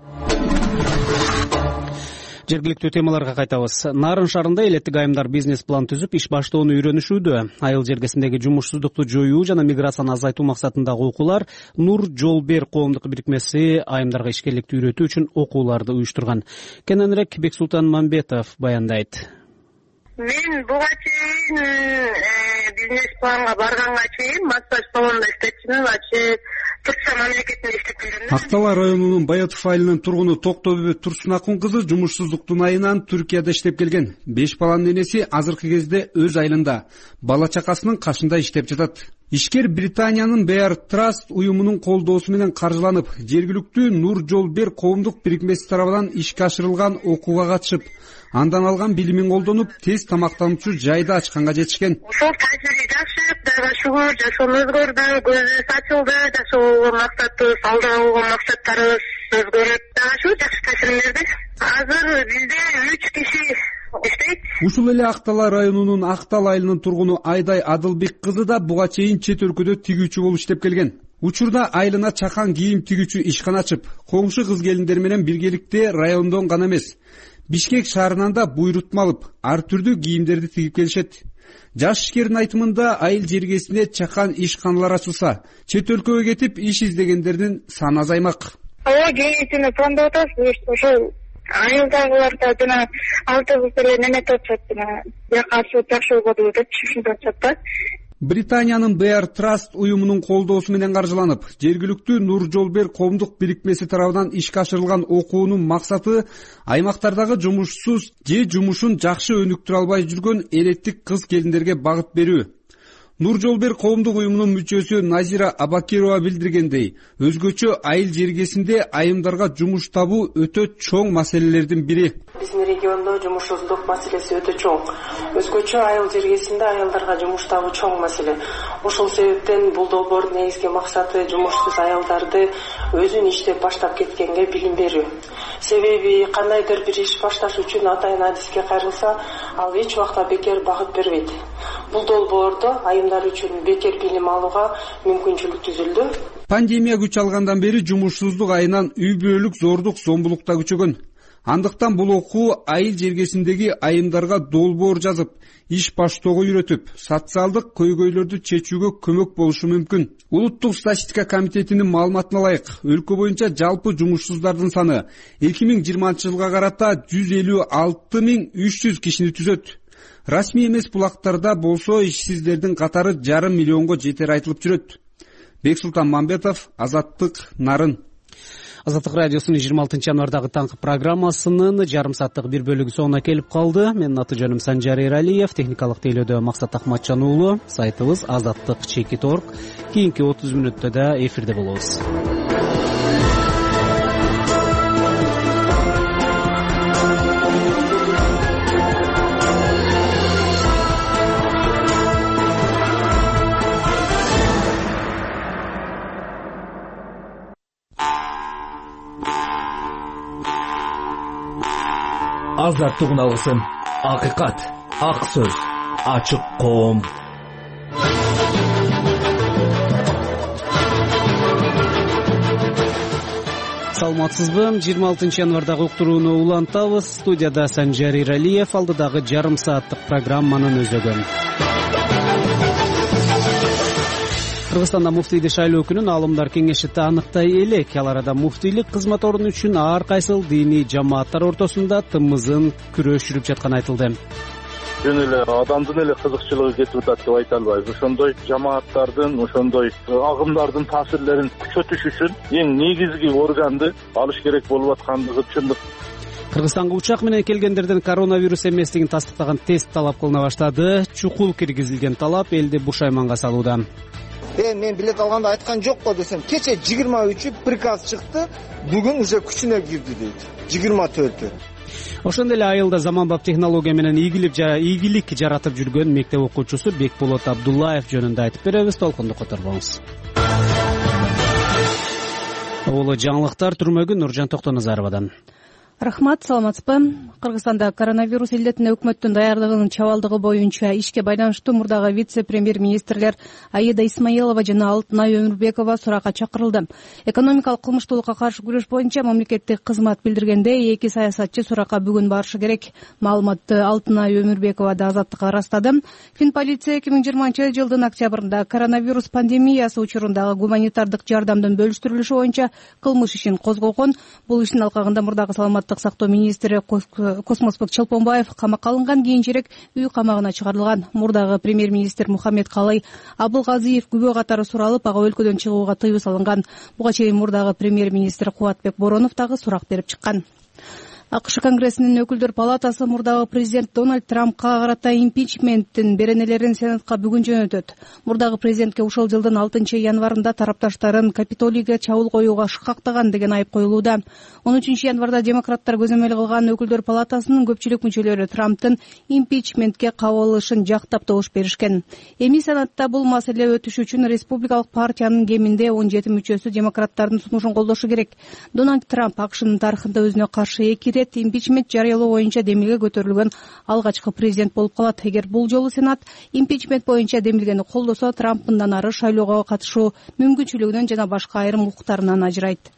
Жергиликтүү темаларга кайтабыз. Нарын шаарында элеттик айымдар бизнес план түзүп, иш баштоону үйрөнүшүүдө. Айыл жергесиндеги жумушсуздукту жоюу жана миграцияны азайтуу максатындагы окуулар Нур жол бер коомдук бирикмеси айымдарга ишкерликти үйрөтүү үчүн окууларды уюштурган. Кененирээк Бексултан Мамбетов баяндайт. Мен буга чейин бизнес планга барганга чейин массаж салонунда иштечимин, ачы Түркия мамлекетинде иштеп келдим. Актала районунун Баятов айылынын тургуну Токтобөбөт Турсунакун кызы жумушсуздуктун айынан Түркияда иштеп келген. Беш баланын энеси азыркы кезде өз айылында бала чакасынын кашында иштеп жатат. Ишкер Британиянын Bear Trust уюмунун колдоосу менен каржыланып, жергиликтүү Нур жол бер коомдук бирикмеси тарабынан ишке ашырылган окууга катышып, андан алган билимин колдонуп, тез тамактануучу жайды ачканга жетишкен. Ошол тажрыйба жакшы, Кудайга шүгүр, жашоом өзгөрдү, көзүбүз ачылды, жашоого максатыбыз, алда койгон максаттарыбыз өзгөрүп, ошо жакшы таасирин берди. Азыр бизде үч киши иштейт. Ушул эле Актала районунун Актал айылынын тургуну Айдай Адылбек кызы да буга чейин чет өлкөдө тигүүчү болуп иштеп келген. Учурда айылына чакан кийим тигүүчү ишкана ачып, коңшу кыз келиндер менен биргеликте райондон гана эмес, Бишкек шаарынан да буйрутма алып, ар түрдүү кийимдерди тигип келишет. Жаш ишкердин айтымында айыл жергесинде чакан ишканалар ачылса, чет өлкөгө кетип иш издегендердин саны азаймак. Ооба, кеңейтүүнү пландап атабыз. Ошол айылдагыларда жана алдыбыз эле неметип атышат, жана жака ачылып жакшы болду деп ушинтип атышат да. Британиянын Bear Trust уюмунун колдоосу менен каржыланып, жергиликтүү Нур жол бер коомдук бирикмеси тарабынан ишке ашырылган окуунун максаты аймактардагы жумушсуз же жумушун жакшы өнүктүрө албай жүргөн элеттик кыз келиндерге багыт берүү. Нур жол бер коомдук уюмунун мүчөсү Назира Абакирова билдиргендей, өзгөчө айыл жергесинде айымдарга жумуш табуу өтө чоң маселелердин бири. Биздин региондо жумушсуздук маселеси өтө чоң. Өзгөчө айыл жергесинде айылдарга жумуш табуу чоң маселе. Ошол себептен бул долбоордун негизги максаты жумушсуз аялдарды өзүн иштеп баштап кеткенге билим берүү. Себеби кандайдыр бир иш башташ үчүн атайын адиске кайрылса, ал эч убакта бекер багыт бербейт. Бул долбоордо айымдар үчүн бекер билим алууга мүмкүнчүлүк түзүлдү. Пандемия күч алгандан бери жумушсуздук айынан үй бүлөлүк зордук, зомбулукта күчөгөн. Андыктан бул окуу айыл жергесиндеги айымдарга долбоор жазып, иш баштоого үйрөтүп, социалдык көйгөйлөрдү чечүүгө көмөк болушу мүмкүн. Улуттук статистика комитетинин маалыматына ылайык, өлкө боюнча жалпы жумушсуздардын саны эки миң жыйырманчы жылга карата жүз элүү алты миң үч жүз кишини түзөт. Расмий эмес булактарда болсо ишсиздердин катары жарым миллионго жетери айтылып жүрөт. Бексултан Мамбетов, Азаттык, Нарын. Азаттык радиосунун жыйырма алтынчы январдагы таңкы программасынын жарым сааттык бир бөлүгү соңуна келип калды. Менин аты жөнүм Санжар Эралиев, техникалык тейлөөдө Максат Акматжан уулу. Сайтыбыз азаттык чекит точка орг. Кийинки отуз мүнөттө да эфирде болобуз. Азаттык уналгысын, акыйкат, ак сөз, ачык коом. Саламатсызбы? жыйырма алтынчы январдагы уктурууну улантабыз. Студияда Санжар Эралиев, алдыдагы жарым сааттык программанын өзөгү. Кыргызстанда муфтийди шайлоо күнүн Аалымдар кеңеши аныктай элек. Ал арада муфтийлик кызмат орду үчүн ар кайсыл диний жамааттар ортосунда тымызын күрөш жүрүп жатканы айтылды. Жөн эле адамдын эле кызыкчылыгы кетип атат деп айта албайбыз. Ошондой жамааттардын, ошондой агымдардын таасирлерин күчөтүш үчүн эң негизги органды алыш керек болуп аткандыгы чындык. Кыргызстанга учак менен келгендерден коронавирус эместигин тастыктаган тест талап кылына баштады. Чукул киргизилген талап элди бушайманга салууда. Э, мен билет алганда айткан жокко десем, кече жыйырма үчү приказ чыкты, бүгүн уже күчүнө кирди дейт. жыйырма төртү. Ошондой эле айылда заманбап технология менен ийгилик ийгилик жаратып жүргөн мектеп окуучусу Бекболот Абдуллаев жөнүндө айтып беребиз. Толкунду которбоңуз. Улуу жаңылыктар түрмөгү Нуржан Токтоназаровадан. Рахмат, саламатсызбы? Кыргызстанда коронавирус илдетине өкмөттүн даярдыгынын чабалдыгы боюнча ишке байланыштуу мурдагы вице-премьер-министрлер Аида Исмаилова жана Алтынай Өмүрбекова суракка чакырылды. Экономикалык кылмыштуулукка каршы күрөш боюнча мамлекеттик кызмат билдиргендей, эки саясатчы суракка бүгүн барышы керек. Маалыматты Алтынай Өмүрбекова да Азаттыкка ырастады. Финполиция эки миң жыйырманчы жылдын октябрында коронавирус пандемиясы учурундагы гуманитардык жардамдын бөлүштүрүлүшү боюнча кылмыш ишин козгогон. Бул иштин алкагында мурдагы саламат сактоо министри Космосбек Чолпонбаев камакка алынган, кийинчерээк үй камагына чыгарылган. Мурдагы премьер-министр Мухаммед Калай Абылгазиев күбө катары суралып, ага өлкөдөн чыгууга тыюу салынган. Буга чейин мурдагы премьер-министр Кубатбек Боронов дагы сурак берип чыккан. АКШ Конгрессинин өкүлдөр палатасы мурдагы президент Дональд Трампка карата импичменттин беренелерин Сенатка бүгүн жөнөтөт. Мурдагы президентке ушул жылдын алтынчы январында тарапташтарын Капитолийге чабуул коюуга шыкактаган деген айып коюлууда. он үчүнчү январда демократтар көзөмөл кылган өкүлдөр палатасынын көпчүлүк мүчөлөрү Трамптын импичментке кабылышын жактап добуш беришкен. Эми Сенатта бул маселе өтүш үчүн республикалык партиянын кеминде он жети мүчөсү демократтардын сунушун колдошу керек. Дональд Трамп АКШнын тарыхында өзүнө каршы эки импичмент жарыялоо боюнча демилге көтөрүлгөн алгачкы президент болуп калат. Эгер бул жолу Сенат импичмент боюнча демилгени колдосо, Трамп мындан ары шайлоого катышуу мүмкүнчүлүгүнөн жана башка айрым укуктарынан ажырайт.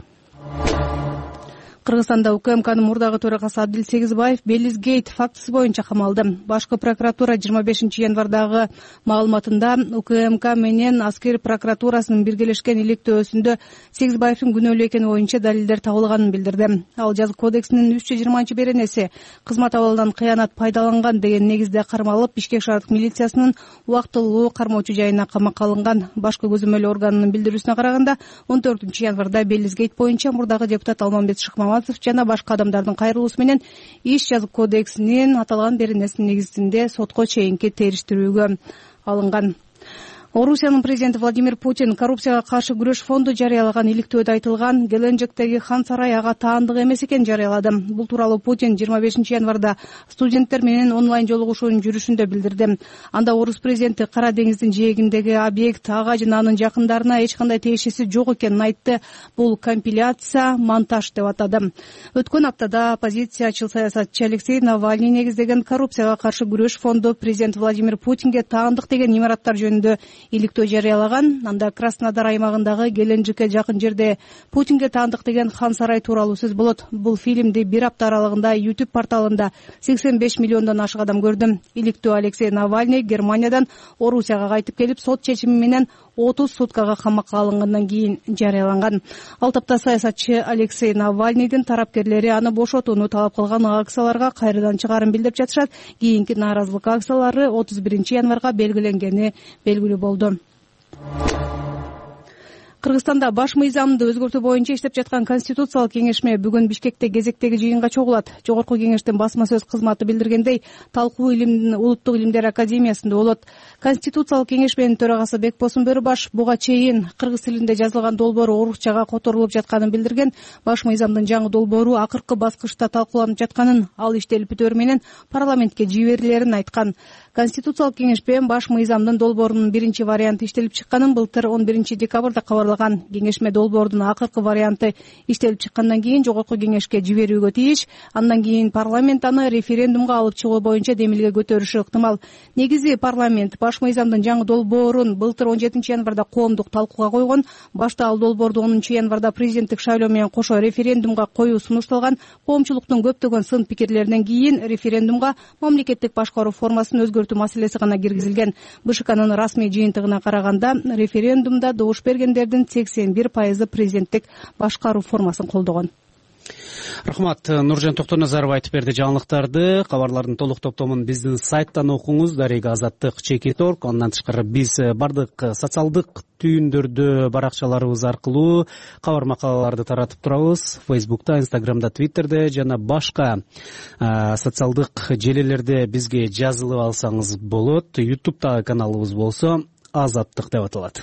Кыргызстанда УКМКнын мурдагы төрагасы Адил Сегизбаев Белизгейт фактысы боюнча камалды. Башкы прокуратура жыйырма бешинчи январдагы маалыматында УКМК менен аскер прокуратурасынын биргелешкен иликтөөсүндө Сегизбаевдин күнөөлүү экени боюнча далилдер табылганын билдирди. Ал жаза кодексинин үч жүз жыйырманчы беренеси кызмат абалынан кыянат пайдаланган деген негизде кармалып, Бишкек шаардык милициясынын убактылуу кармоочу жайына камакка алынган. Башкы көзөмөл органынын билдирүүсүнө караганда он төртүнчү январда Белизгейт боюнча мурдагы депутат Алмамбет Шыкмаматов жана башка адамдардын кайрылуусу менен иш жазык кодексинин аталган беренесинин негизинде сотко чейинки териштирүүгө алынган. Орусиянын президенти Владимир Путин коррупцияга каршы күрөш фонду жарыялаган иликтөөдө айтылган Геленджиктеги Хан сарай ага таандык эмес экенин жарыялады. Бул тууралуу Путин жыйырма бешинчи январда студенттер менен онлайн жолугушуунун жүрүшүндө билдирди. Анда орус президенти Кара деңиздин жээгиндеги объект ага жана анын жакындарына эч кандай тиешеси жок экенин айтты. Бул компиляция, монтаж деп атады. Өткөн аптада оппозициячыл саясатчы Алексей Навальный негиздеген коррупцияга каршы күрөш фонду президент Владимир Путинге таандык деген имараттар жөнүндө иликтөө жарыялаган. Анда Краснодар аймагындагы Геленджикке жакын жерде Путинге таандык деген хан сарай тууралуу сөз болот. Бул фильмди бир апта аралыгында YouTube порталында сексен беш миллиондон ашык адам көрдү. Иликтөө Алексей Навальный Германиядан Орусияга кайтып келип, сот чечими менен отуз суткага камакка алынгандан кийин жарыяланган. Ал тапта саясатчы Алексей Навальныйдын тарапкерлери аны бошотууну талап кылган акцияларга кайрадан чыгарын билдирип жатышат. Кийинки нааразылык акциялары отуз биринчи январга белгиленгени белгилүү болду. Кыргызстанда баш мыйзамды өзгөртүү боюнча иштеп жаткан Конституциялык кеңешме бүгүн Бишкекте кезектеги жыйынга чогулат. Жогорку кеңештин басма сөз кызматы билдиргендей, талкуу илимдин Улуттук илимдер академиясында болот. Конституциялык кеңешменин төрагасы Бекбосун Бөрүбаш буга чейин кыргыз тилинде жазылган долбоору орусчага которулуп жатканын билдирген. Баш мыйзамдын жаңы долбоору акыркы баскычта талкууланып жатканын, ал иштелип бүтөөр менен парламентке жиберилерин айткан. Конституциялык кеңешме баш мыйзамдын долбоорунун биринчи варианты иштелип чыкканын былтыр он биринчи декабрда кабарлаган. Кеңешме долбоордун акыркы варианты иштелип чыккандан кийин жогорку кеңешке жиберүүгө тийиш. Андан кийин парламент аны референдумга алып чыгуу боюнча демилге көтөрүшү ыктымал. Негизи парламент баш мыйзамдын жаңы долбоорун былтыр он жетинчи январда коомдук талкууга койгон. Башта ал долбоорду онунчу январда президенттик шайлоо менен кошо референдумга коюу сунушталган. Коомчулуктун көптөгөн сын пикирлеринен кийин референдумга мамлекеттик башкаруу формасын өзгөртүү маселеси гана киргизилген. БШКнын расмий жыйынтыгына караганда, референдумда добуш бергендердин сексен бир пайызы президенттик башкаруу формасын колдогон. Рахмат. Нуржан Токтоназаров айтып берди жаңылыктарды. Кабарлардын толук топтомун биздин сайттан окуңуз. Дарега Азаттык чекит орг. Андан тышкары биз бардык социалдык түйүндөрдө баракчаларыбыз аркылуу кабар макалаларды таратып турабыз. Фейсбукта, Инстаграмда, Твиттерде жана башка социалдык желелерде бизге жазылып алсаңыз болот. ютубтагы каналыбыз болсо Азаттык деп аталат.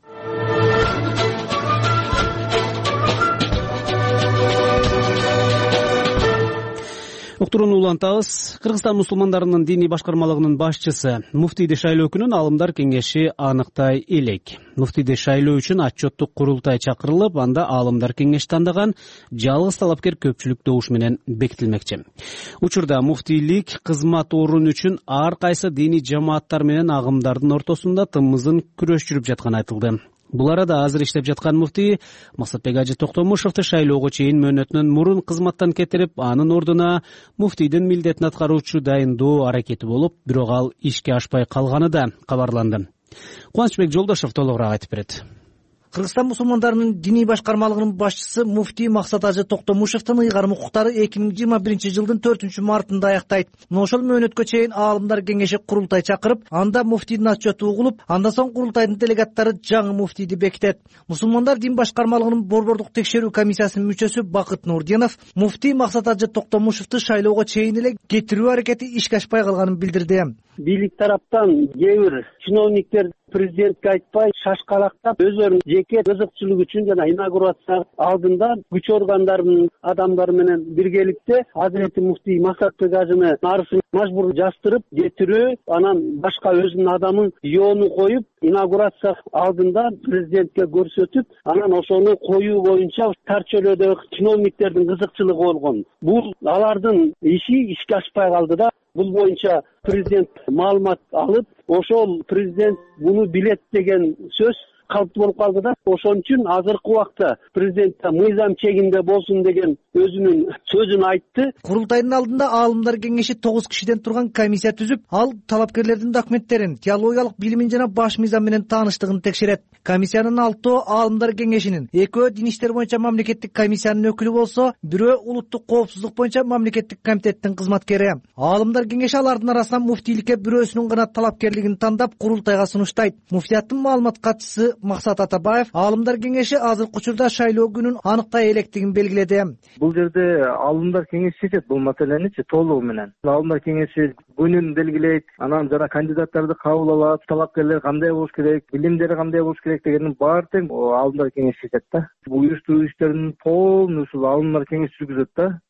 Уктурууну улантабыз. Кыргызстан мусулмандарынын диний башкармалыгынын башчысы муфтийди шайлоо күнүн Аалымдар кеңеши аныктай элек. Муфтийди шайлоо үчүн отчеттук курултай чакырылып, анда Аалымдар кеңеши тандаган жалгыз талапкер көпчүлүк добуш менен бекитилмекчи. Учурда муфтийлик кызмат орун үчүн ар кайсы диний жамааттар менен агымдардын ортосунда тымызын күрөш жүрүп жатканы айтылды. Бул арада азыр иштеп жаткан муфтий Максатбек Ажы Токтомушевди шайлоого чейин мөөнөтүнөн мурун кызматтан кетирип, анын ордуна муфтийдин милдетин аткаруучу дайындоо аракети болуп, бирок ал ишке ашпай калганы да кабарланды. Кубанычбек Жолдошев толугураак айтып берет. Кыргызстан мусулмандарынын диний башкармалыгынын башчысы муфтий Максат Ажы Токтомушевдин ыйгарым укуктары эки миң жыйырма биринчи жылдын төртүнчү мартында аяктайт. Мына ошол мөөнөткө чейин Аалымдар кеңеши курултай чакырып, анда муфтийдин отчету угулуп, андан соң курултайдын делегаттары жаңы муфтийди бекитет. Мусулмандар дин башкармалыгынын борбордук текшерүү комиссиясынын мүчөсү Бакыт Нурдинов муфтий Максат Ажы Токтомушевди шайлоого чейин эле кетирүү аракети ишке ашпай калганын билдирди. Бийлик тараптан кээ бир чиновниктер президентке айтпай шашкалактап өздөрүнүн жеке кызыкчылык үчүн жана инаугурация алдында күч органдарынын адамдары менен биргеликте Азирети муфтий Максатбек Ажыны арызын мажбур жаздырып кетирүү, анан башка өзүнүн адамын жоону коюп инаугурация алдында президентке көрсөтүп, анан ошону коюу боюнча тар чөйрөдөгү чиновниктердин кызыкчылыгы болгон. Бул алардын иши ишке ашпай калды да. Бул боюнча президент маалымат алып, ошол президент буну билет деген сөз калыптуу болуп калды да. Ошон үчүн азыркы убакта президент мыйзам чегинде болсун деген өзүнүн сөзүн айтты. Курултайдын алдында Аалымдар кеңеши тогуз кишиден турган комиссия түзүп, ал талапкерлердин документтерин, теологиялык билимин жана баш мыйзам менен тааныштыгын текшерет. Комиссиянын алтоо Аалымдар кеңешинин, экөө дин иштер боюнча мамлекеттик комиссиянын өкүлү болсо, бирөө улуттук коопсуздук боюнча мамлекеттик комитеттин кызматкери. Аалымдар кеңеши алардын арасынан муфтийликке бирөөсүнүн гана талапкерлигин тандап курултайга сунуштайт. Муфтияттын маалымат катчысы Максат Атабаев Аалымдар кеңеши азыркы учурда шайлоо күнүн аныктай электигин белгиледи. Бул жерде Аалымдар кеңеши чечет бул маселеничи толугу менен. Аалымдар кеңеши күнүн белгилейт, анан жана кандидаттарды кабыл алат, талапкерлер кандай болуш керек, билимдери кандай болуш керек дегендин баардыгын Аалымдар кеңеши чечет да. Бул уюштуруу иштерин полностью Аалымдар кеңеши жүргүзөт да.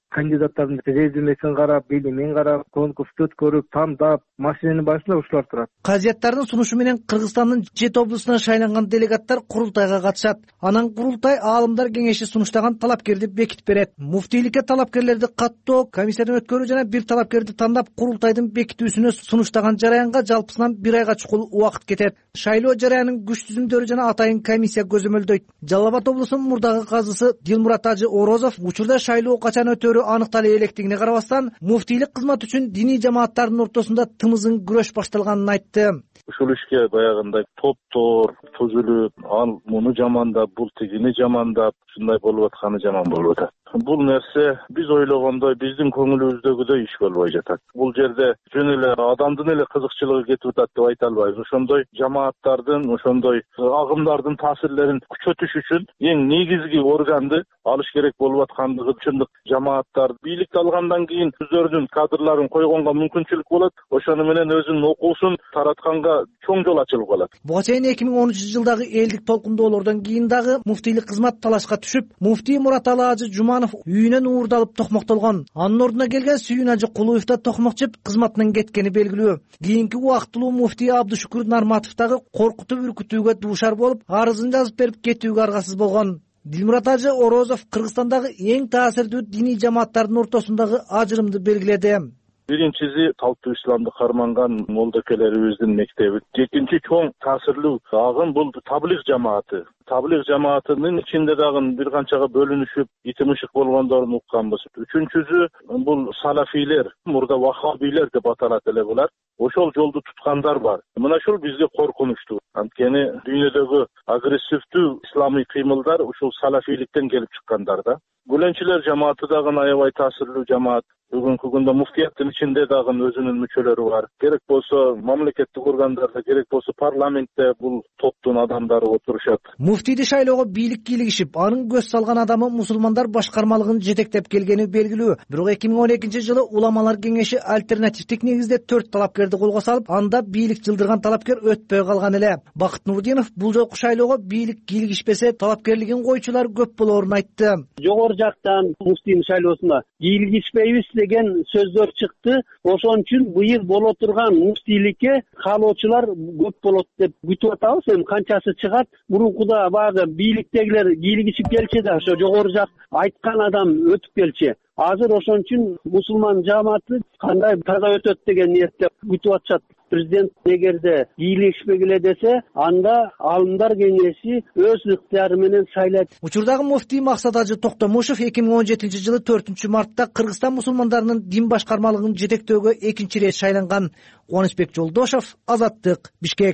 кандидаттардын резюмесин карап, билимин карап, конкурсту өткөрүп, тандап, машиненин башында ушулар турат. Казияттардын сунушу менен Кыргызстандын жети облусунан шайланган делегаттар курултайга катышат. Анан курултай аалымдар кеңеши сунуштаган талапкерди бекитип берет. Муфтийликке талапкерлерди каттоо, комиссиядан өткөрүү жана бир талапкерди тандап курултайдын бекитүүсүнө сунуштаган жараянга жалпысынан бир айга чукул убакыт кетет. Шайлоо жараянын күч түзүмдөрү жана атайын комиссия көзөмөлдөйт. Жалал Абад облусунун мурдагы казысы Дилмурат Ажы Орозов учурда шайлоо качан өтөрү аныктале электигине карабастан, муфтийлик кызмат үчүн диний жамааттардын ортосунда тымызын күрөш башталганын айтты. Ушул ишке баягындай топтор түзүлүп, ал муну жамандап, бул тигини жамандап, ушундай болуп атканы жаман болуп атат. Бул нерсе биз ойлогондой, биздин көңүлүбүздөгүдөй иш болбой жатат. Бул жерде жөн эле адамдын эле кызыкчылыгы кетип атат деп айта албайбыз. Ошондой жамааттардын, ошондой агымдардын таасирлерин күчөтүш үчүн эң негизги органды алыш керек болуп аткандыгы чындык. Жамааттар бийликти алгандан кийин өздөрүнүн кадрларын койгонго мүмкүнчүлүк болот. Ошону менен өзүнүн окуусун таратканга чоң жол ачылып калат. Буга чейин эки миң он үчүнчү жылдагы элдик толкундоолордон кийин дагы муфтийлик кызмат талашка түшүп, муфтий Мураталы Ажы Жуманов үйүнөн уурдалып токмоктолгон. Анын ордуна келген Сүйүн Ажы Кулуев да токмокчуп кызматынан кеткени белгилүү. Кийинки убактылуу муфтий Абдушукур Нарматов дагы коркутуп үркүтүүгө дуушар болуп, арызын жазып берип кетүүгө аргасыз болгон. Дилмурат Ажы Орозов Кыргызстандагы эң таасирдүү диний жамааттардын ортосундагы ажырымды белгиледи. Биринчиси талптуу исламды карманган молдокелерибиздин мектеби. Экинчи чоң таасирлүү агым бул таблиг жамааты. Таблиг жамаатынын ичинде дагы бир канчага бөлүнүшүп, итимишик болгондорун укканбыз. Үчүнчүсү бул салафилер, мурда ваххабилер деп аталат эле булар. Ошол жолду туткандар бар. Мына ушул бизге коркунучтуу. Анткени дүйнөдөгү агрессивдүү исламий кыймылдар ушул салафиликтен келип чыккандар да. Гүленчилер жамааты дагы аябай таасирлүү жамаат. Бүгүнкү күндө муфтияттын ичинде дагы өзүнүн мүчөлөрү бар. Керек болсо мамлекеттик органдарда, керек болсо парламентте бул топтун адамдары отурушат. Муфтийди шайлоого бийлик кийлигишип, анын көз салган адамы мусулмандар башкармалыгын жетектеп келгени белгилүү. Бирок эки миң он экинчи жылы уламалар кеңеши альтернативдик негизде төрт талапкерди колго салып, анда бийлик жылдырган талапкер өтпөй калган эле. Бакыт Нурдинов бул жолку шайлоого бийлик кийлигишпесе, талапкерлигин койчулар көп болоорун айтты. Жогору жактан муфтийдин шайлоосуна кийлигишпейбиз деген сөздөр чыкты. Ошон үчүн быйыл боло турган муфтийликке каалоочулар көп болот деп күтүп атабыз. Эми канчасы чыгат? Мурункуда баягы бийликтегилер кийлигишип келчи да, ошо жогору жак айткан адам өтүп келчи. Азыр ошон үчүн мусулман жамааты кандай таза өтөт деген ниетте күтүп атышат. Президент эгерде кийлигишпегиле десе, анда аалымдар кеңеши өз ыктыяры менен шайлайт. Учурдагы муфтий Максат Ажы Токтомушев эки миң он жетинчи жылы төртүнчү мартта Кыргызстан мусулмандарынын дин башкармалыгын жетектөөгө экинчи ирет шайланган. Кубанычбек Жолдошев, Азаттык, Бишкек.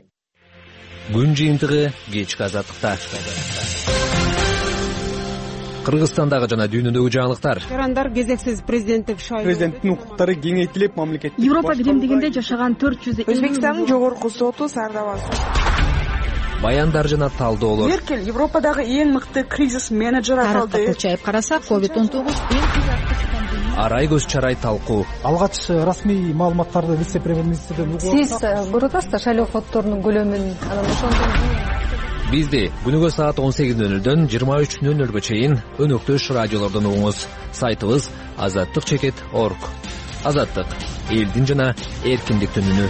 Күн жыйынтыгы кечки Азаттыкта. Кыргызстандагы жана дүйнөдөгү жаңылыктар. Жарандар кезексиз президенттик шайлоо. Президенттин укуктары кеңейтилип, мамлекеттик Европа биримдигинде жашаган төрт жүз Өзбекстандын жогорку соту сардабасы. Баяндар жана талдоолор. Меркель Европадагы эң мыкты кризис менеджер аталды. Тарыхта кылчайып карасак, ковид он тогуз эң кызыктуу. Арай көз чарай талкуу. Алгач расмий маалыматтарды вице-премьер-министрден угуп Сиз көрүп атасызбы шайлоо фонддорунун көлөмүн, анан ошондон Бизди күнүгө саат он сегиз нөл нөлдөн жыйырма үч нөл нөлгө чейин өнөктөш радиолордон угуңуз. Сайтыбыз азаттык чекит точка орг. Азаттык — элдин жана эркиндиктин үнү.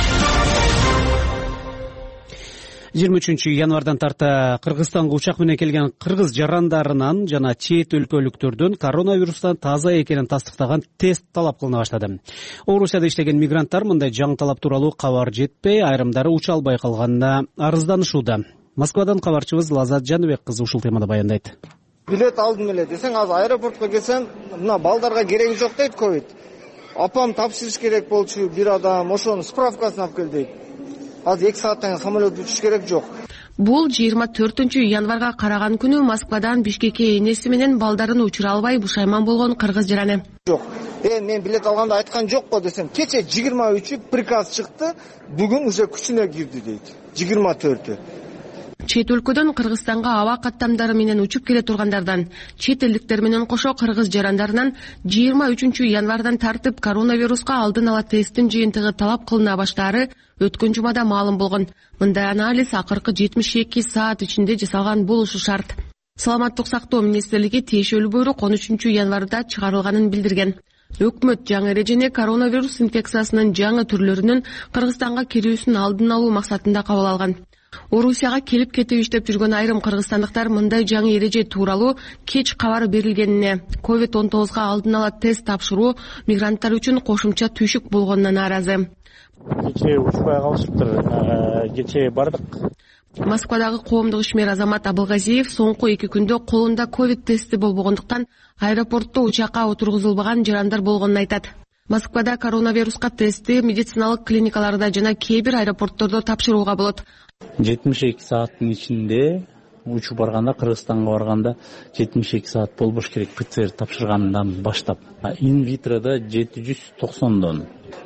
жыйырма үчүнчү январдан тарта Кыргызстанга учак менен келген кыргыз жарандарынан жана чет өлкөлүктөрдөн коронавирустан таза экенин тастыктаган тест талап кылына баштады. Орусияда иштеген мигранттар мындай жаңы талап тууралуу кабар жетпей, айрымдары уча албай калганына арызданышууда. Москвадан кабарчыбыз Лазат Жаныбек кызы ушул темада баяндайт. Билет алдым эле десең, азыр аэропортко келсем, мына балдарга кереги жок дейт ковид. Апам тапшырыш керек болчу, бир адам ошонун справкасын алып кел дейт. Азыр эки сааттан кийин самолет учуш керек жок. Бул жыйырма төртүнчү январга караган күнү Москвадан Бишкекке энеси менен балдарын учура албай бушайман болгон кыргыз жараны. Жок. Э, мен билет алганда айткан жокко десем, кече жыйырма үчү приказ чыкты, бүгүн уже күчүнө кирди дейт. жыйырма төртү. Чет өлкөдөн Кыргызстанга аба каттамдары менен учуп келе тургандардан, чет элдиктер менен кошо кыргыз жарандарынан жыйырма үчүнчү январдан тартып коронавируска алдын ала тесттин жыйынтыгы талап кылына баштаары өткөн жумада маалым болгон. Мындай анализ акыркы жетимиш эки саат ичинде жасалган болушу шарт. Саламаттык сактоо министрлиги тиешелүү буйрук он үчүнчү январда чыгарылганын билдирген. Өкмөт жаңы эрежени коронавирус инфекциясынын жаңы түрлөрүнүн Кыргызстанга кирүүсүн алдын алуу максатында кабыл алган. Орусияга келип кетип иштеп жүргөн айрым кыргызстандыктар мындай жаңы эреже тууралуу кеч кабар берилгенине, ковид он тогузга алдын ала тест тапшыруу мигранттар үчүн кошумча түйшүк болгонуна нааразы. Кечээ учпай калышыптыр, кечээ бардык. Москвадагы коомдук ишмер Азамат Абылгазиев соңку эки күндө колунда ковид тести болбогондуктан аэропортто учакка отургузулбаган жарандар болгонун айтат. Москвада коронавируска тестти медициналык клиникаларда жана кээ бир аэропорттордо тапшырууга болот. жетимиш эки сааттын ичинде учуп барганда, Кыргызстанга барганда жетимиш эки саат болбош керек ПЦР тапшыргандан баштап. Инвитрода жети жүз токсондон,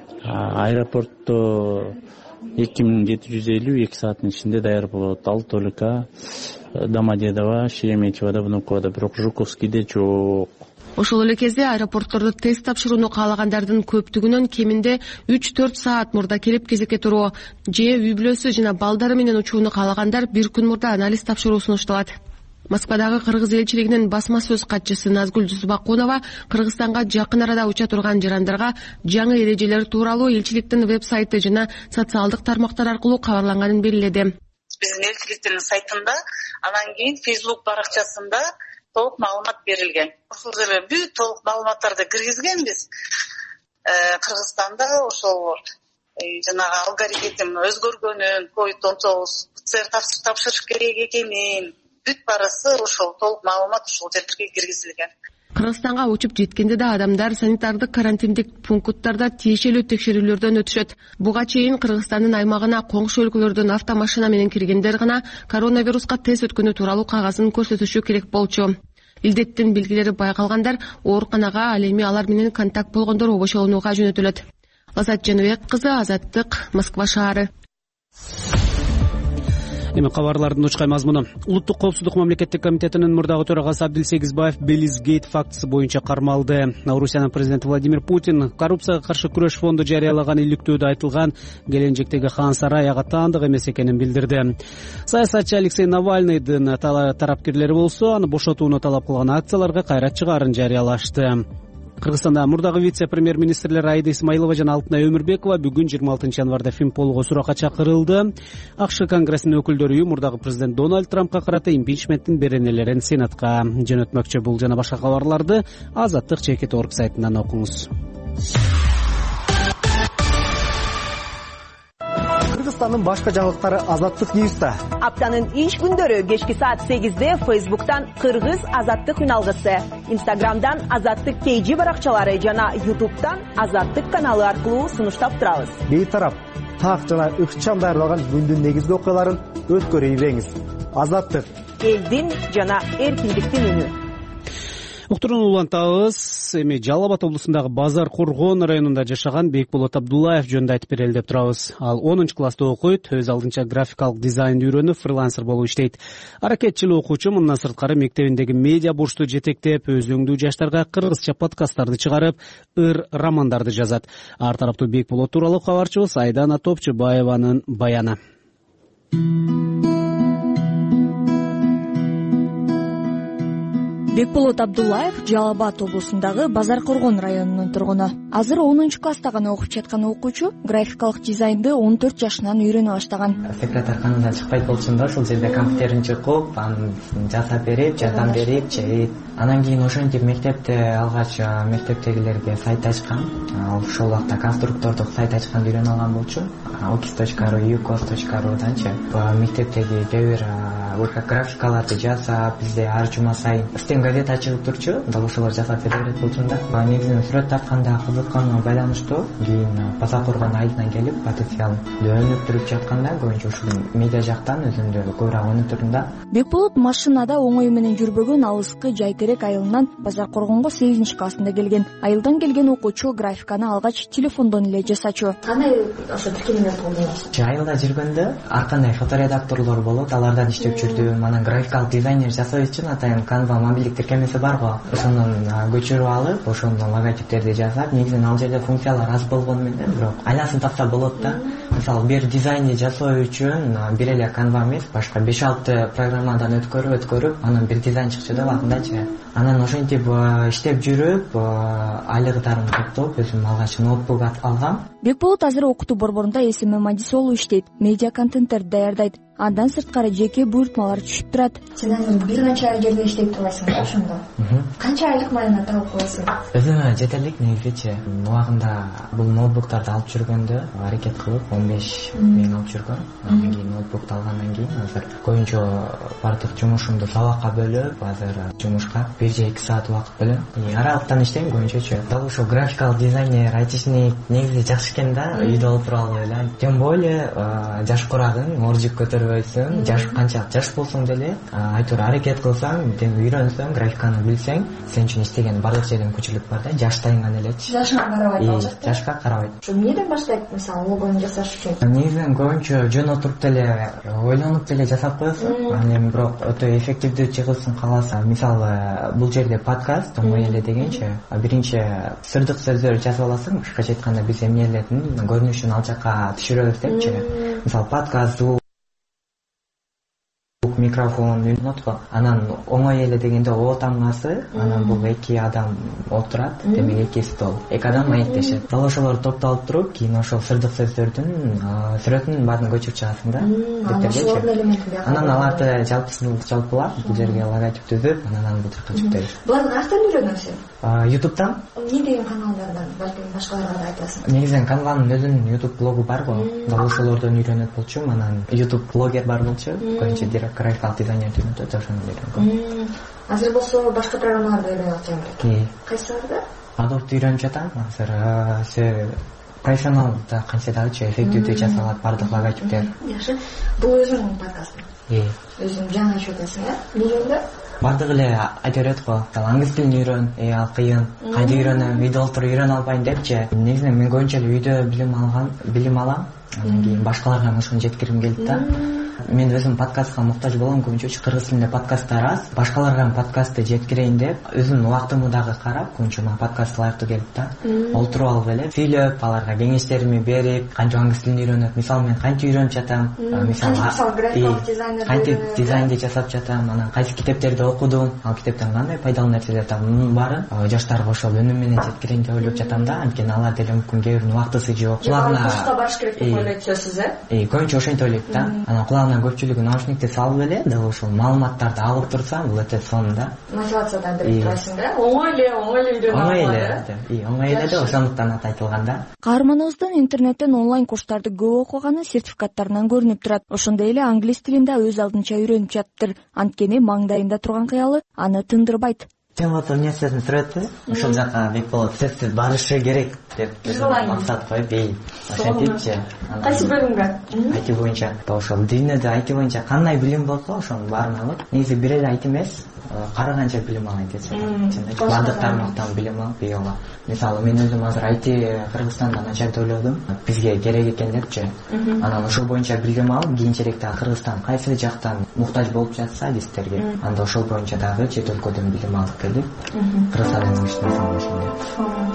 аэропортто эки миң жети жүз элүү эки сааттын ичинде даяр болот. Ал только Домодедово, Шереметьевода, Внуковода, бирок Жуковскийде жок. Ошол эле кезде аэропорттордо тест тапшырууну каалагандардын көптүгүнөн кеминде үч төрт саат мурда келип кезекке туруу же үй бүлөсү жана балдары менен учууну каалагандар бир күн мурда анализ тапшыруу сунушталат. Москвадагы Кыргыз элчилигинин басма сөз катчысы Назгүл Жусупакунова Кыргызстанга жакын арада уча турган жарандарга жаңы эрежелер тууралуу элчиликтин веб-сайты жана социалдык тармактар аркылуу кабарланганын белгиледи. Биздин элчиликтин сайтында, анан кийин Facebook баракчасында толук маалымат берилген. Ошол жерге бүт толук маалыматтарды киргизгенбиз. Кыргызстанда ошол жанагы алгоритм өзгөргөнүн, ковид он тогуз ПЦР тапшырыш керек экенин, бүт барысы ошол толук маалымат ошол жерге киргизилген. Кыргызстанга учуп жеткенде да адамдар санитардык карантиндик пункттарда тиешелүү текшерүүлөрдөн өтүшөт. Буга чейин Кыргызстандын аймагына коңшу өлкөлөрдөн автомашина менен киргендер гана коронавируска тест өткөнү тууралуу кагазын көрсөтүшү керек болчу. Илдеттин белгилери байкалгандар ооруканага, ал эми алар менен контакт болгондор обошолонууга жөнөтүлөт. Азат Жаныбек кызы, Азаттык, Москва шаары. Эми кабарлардын учкай мазмуну. Улуттук коопсуздук мамлекеттик комитетинин мурдагы төрагасы Абдил Сегизбаев Белизгейт фактысы боюнча кармалды. Орусиянын президенти Владимир Путин коррупцияга каршы күрөш фонду жарыялаган иликтөөдө айтылган келечектеги Хан Сарай ага таандык эмес экенин билдирди. Саясатчы Алексей Навальныйдын тарапкерлери болсо аны бошотууну талап кылган акцияларга кайра чыгаарын жарыялашты. Кыргызстанда мурдагы вице-премьер-министрлер Аида Исмаилова жана Алтынай Өмүрбекова бүгүн жыйырма алтынчы январда Финполго суракка чакырылды. АКШ Конгрессинин өкүлдөрү мурдагы президент Дональд Трампка карата импичменттин беренелерин Сенатка жөнөтмөкчү. Бул жана башка кабарларды Азаттык чекит орг сайтынан окуңуз. Кыргызстандын башка жаңылыктары Азаттык Ньюста. Аптанын иш күндөрү кечки саат сегизде Facebook'тан Кыргыз Азаттык үналгысы, Instagram'дан Азаттык Кейжи баракчалары жана YouTube'дан Азаттык каналы аркылуу сунуштап турабыз. Бейтарап, так жана ыкчам даярдалган күндүн негизги окуяларын өткөрүп ийбеңиз. Азаттык элдин жана эркиндиктин үнү. Уктурууну улантабыз. Эми Жалал Абад облусундагы Базар Коргон районунда жашаган Бекболот Абдуллаев жөнүндө айтып берели деп турабыз. Ал онунчу класста окуйт, өз алдынча графикалык дизайнды үйрөнүп, фрилансер болуп иштейт. Аракетчил окуучу мындан сырткары мектебиндеги медиа бурчту жетектеп, өзүңдүү жаштарга кыргызча подкасттарды чыгарып, ыр романдарды жазат. Ар тараптуу Бекболот тууралуу кабарчыбыз Айдана Топчубаеванын баяны. Бекболот Абдуллаев Жалал Абад облусундагы Базар Коргон районунун тургуну. Азыр онунчу класста гана окуп жаткан окуучу графикалык дизайнды он төрт жашынан үйрөнө баштаган. Секретарканадан чыкпайт болчумун да, ошол жерде компьютерин чукуп, аны жасап берип, жардам берип, чейт. Анан кийин ошентип мектепте алгач мектептегилерге сайт ачкан. Ошол убакта конструктордук сайт ачканды үйрөнүп алган болчу. окис точка ру, юкос точка руданчы мектептеги кээ бир графикаларды жасап, бизде ар жума сайын стен газет ачылып турчу, дал ошолор жасап берет болчумун да. Негизинен сүрөт тартканда кызыкканга байланыштуу, кийин Базар Коргон айылынан келип, потенциал дөөнүп туруп жатканда, көбүнчө ушул медиа жактан өзүмдү көбүрөөк өнүктүрдүм да. Бекболот машинада оңой менен жүрбөгөн алыскы Жайтерек айылынан Базар Коргонго сегизинчи классында келген. Айылдан келген окуучу графиканы алгач телефондон эле жасачу. Кандай ошо тиркемелерди колдоносуз? Айылда жүргөндө ар кандай фоторедакторлор болот, алардан иштеп жүрдүм. Анан графикалык дизайнер жасоо үчүн атайын Canva мобилдик тиркемеси бар го. Ошондон көчүрүп алып, ошондон логотиптерди жасап, негизинен ал жерде функциялар аз болгону менен, бирок айласын тапса болот да. Мисалы, бир дизайнди жасоо үчүн бир эле Canva эмес, башка беш алты программадан өткөрүп өткөрүп, анан бир дизайн чыкчу деп акындачы. Анан ошентип иштеп жүрүп, айлыктарымды топтоп, өзүм алгач ноутбук алгам. Бекболот азыр окутуу борборунда эс эм мадисолу иштейт, медиа контенттерди даярдайт. Андан сырткары жеке буйртмалар түшүп турат. Сен азыр бир канча жерде иштеп турасың да ошондо. Канча айлык маалымат алып коесуң? Өзүмө жетерлик негизичи. Убагында бул ноутбуктарды алып жүргөндө аракет кылып он беш миң алып жүргөм. Анан кийин ноутбукту алгандан кийин азыр көбүнчө бардык жумушумду сабакка бөлүп, азыр жумушка бир же эки саат убакыт бөлөм. Аралыктан иштейм көбүнчөчү. Дал ушул графикалык дизайнер, айтишник негизи жакшы экен да, үйдө отуруп алып эле. Тем более жаш курагың, оржук көтөрбөйсүң. Жаш канча жаш болсоң деле, айтор аракет кылсаң, үйрөнсөң, графиканы билсең, сен үчүн иштеген бардык жерден мүмкүнчүлүк бар да, жаштайыңан элечи. Жашыңа карабайт алжак. Жашка карабайт. Ошо эмнеден баштайт, мисалы, логону жасаш үчүн? Негизинен көбүнчө жөн отуруп деле, ойлонуп деле жасап коесуң. Анан эми бирок өтө эффективдүү чыгышын кааласаң, мисалы, бул жерде подкаст оңой эле дегенчи, биринчи сырдык сөздөр жазып аласың, башкача айтканда биз эмнелердин көрүнүшүн ал жака түшүрөбүз депчи. Мисалы, подкаст, звук, микрофон, нотко. Анан оңой эле дегенде о тамгасы, анан бул эки адам отурат, демек эки стол. Эки адам маектешет. Дал ошолор топтолуп туруп, кийин ошол сырдык сөздөрдүн сүрөтүн баарын көчүрүп чыгасың да. Анан аларды жалпылап, бул жерге логотип түзүп, анан аны бул жака жүктөйбүз. Булардын артын үйрөнөң сен? Ютубтан? Эмне деген каналдардан, балким башкаларга да айтасың? Негизинен Canva'нын өзүнүн YouTube блогу бар го. Дал ошолордон үйрөнөт болчумун. Анан YouTube блогер бар болчу. Көбүнчө директ графикалык дизайнер үйрөнөт, ошону үйрөнгөм. Азыр болсо башка программаларды үйрөнүп атасың. Кайсыларды? Adobe'ду үйрөнүп жатам. Азыр профессионалда канча дагычы эффективдүү жасалат бардык логотиптер. Жакшы. Бул өзүңдүн подкастың? Ии. Өзүң жаңы ачып атасың, э? Бул жерде бардык эле айта берет го. Англис тилин үйрөн, э ал кыйын. Кайда үйрөнөм, үйдө отуруп үйрөнө албайм депчи. Негизинен мен көбүнчө эле үйдө билим алган, билим алам. Анан кийин башкаларга ошону жеткиргим келди да. Мен өзүм подкастка муктаж болом, көбүнчө кыргыз тилинде подкасттар аз. Башкаларга подкастты жеткирейин деп, өзүмдүн убактымды дагы карап, көбүнчө мага подкаст ылайыктуу келди да. Олтуруп алып эле сүйлөп, аларга кеңештеримди берип, канча англис тилин үйрөнөт. Мисалы, мен канча үйрөнүп жатам. Мисалы, графикалык дизайнер, канча дизайнди жасап жатам, анан кайсы китептерди окудум, ал китептен кандай пайдалуу нерселер таап, мунун баарын жаштарга ошол өнүм менен жеткирейин деп ойлоп жатам да. Анткени алар деле мүмкүн кээ биринин убактысы жок. Кулагына курска барыш керек деп ойлойт сөзсүз, э? Э, көбүнчө ошентип ойлойт да. Анан кулагына көпчүлүгү наушникти салып эле, дагы ошол маалыматтарды алып турсаң, бул өтө сонун да. Мотивациядан берип турасың да. Оңой эле, оңой эле үйрөнүп алган. Оңой эле, и оңой эле да, ошондуктан аты айтылган да. Каарманыбыздын интернеттен онлайн курстарды көп окуганы сертификаттарынан көрүнүп турат. Ошондой эле англис тилин да өз алдынча үйрөнүп жатыптыр. Анткени маңдайында турган кыялы аны тындырбайт. Сен болсо университеттин сүрөтү, ошол жака Бекболот сөзсүз барышы керек деп максат коюп, эй, ошентипчи. Кайсы бөлүмгө? ай ти боюнча. Ошол дүйнөдө ай ти боюнча кандай билим болсо, ошонун баарын алып, негизи бир эле ай ти эмес, караганча билим алайын десем. Бардык тармактан билим алып, ооба. Мисалы, мен өзүм азыр ай ти Кыргызстанда начар деп ойлодум, бизге керек экен депчи. Анан ошол боюнча билим алып, кийинчерээкте Кыргызстан кайсы жактан муктаж болуп жатса бизтерге, анда ошол боюнча дагы чет өлкөдөн билим алып келип, Кыргызстандын иштесем ошондой.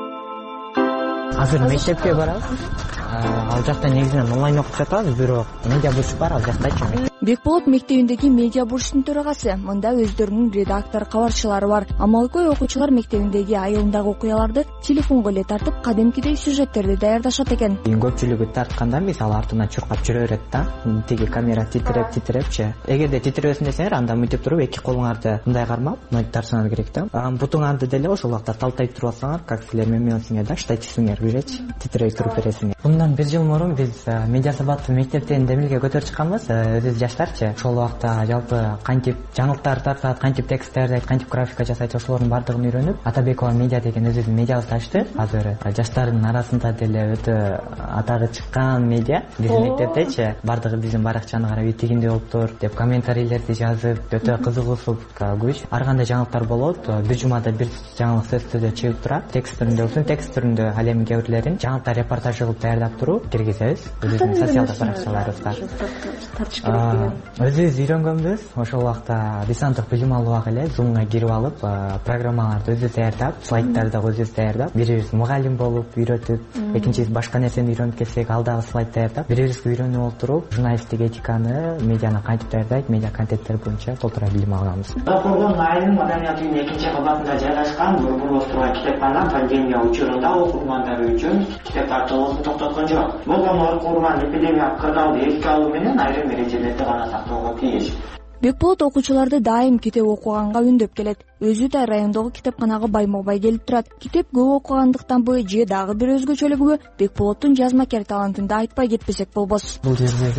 Азыр мектепке барабыз. Ал жакта негизинен онлайн окуп жатабыз, бирок медиа бурч бар ал жактачы. Бекболот мектебиндеги медиа бурчтун төрагасы. Мында өздөрүнүн редактор, кабарчылары бар. Амалкой окуучулар мектебиндеги айылындагы окуяларды телефонго эле тартып, кадимкидей сюжеттерди даярдашат экен. Көпчүлүгү тартканда, мисалы, артына чуркап жүрө берет да. Тиги камера титиреп, титирепчи. Эгерде титиребесин десеңер, анда мынтип туруп эки колуңарды мындай кармап, мынтип тартсаңар керек да. Бутуңарды деле ошол убакта талтайып туруп алсаңар, как силер мемелсиңер да, штативиңер биречи, титиреп туруп бересиңер. Bundan bir жыл мурун биз медиа сабакты мектептен демилге көтөрүп чыкканбыз, өзүбүз жаштарчы. Ошол убакта жалпы кантип жаңылыктар тартат, кантип тексттерди, кантип графика жасайт, ошолордун бардыгын үйрөнүп, Атабекова медиа деген өзүбүздүн медиабызды ачты. Азыр жаштардын арасында деле өтө атагы чыккан медиа биздин мектептечи. Бардыгы биздин баракчаны карап, тигиндей болуптур деп комментарийлерди жазып, өтө кызыгышып күч. Ар кандай жаңылыктар болот, бир жумада бир жаңылык сөздү чыгып турат. Текст түрүндө болсун, текст түрүндө ал эми кээ бирлерин жаңылыктар репортаж кылып даярдап дайындап туруп киргизебиз өзүбүздүн социалдык баракчаларыбызга. Тартыш керек деген. Өзүбүз үйрөнгөнбүз. Ошол убакта дистанттык билим алууга эле Zoom'га кирип алып, программаларды өзүбүз даярдап, слайдтарды да өзүбүз даярдап, бирибиз мугалим болуп үйрөтүп, экинчиси башка нерсени үйрөнүп келсек, ал дагы слайд даярдап, бирибизге үйрөнүп отуруп, журналисттик этиканы, медианы кантип даярдайт, медиа контенттер боюнча толтура билим алганбыз. Окургон айылдын маданият үйүнүнүн экинчи кабатында жайгашкан Бурбулов турган китепкана пандемия учурунда окурмандар үчүн китеп тартуулуусун токтоткон жок. Болгон окурман эпидемиялык кырдаалды эске алуу менен айрым эрежелерди гана сактоого тийиш. Бекболот окуучуларды дайым китеп окуганга үндөп келет. Өзү да райондогу китепканага байма-бай келип турат. Китеп көп окугандыктанбы же дагы бир өзгөчөлүгүбү Бекболоттун жазмакер талантын да айтпай кетпесек болбос. Бул жердеги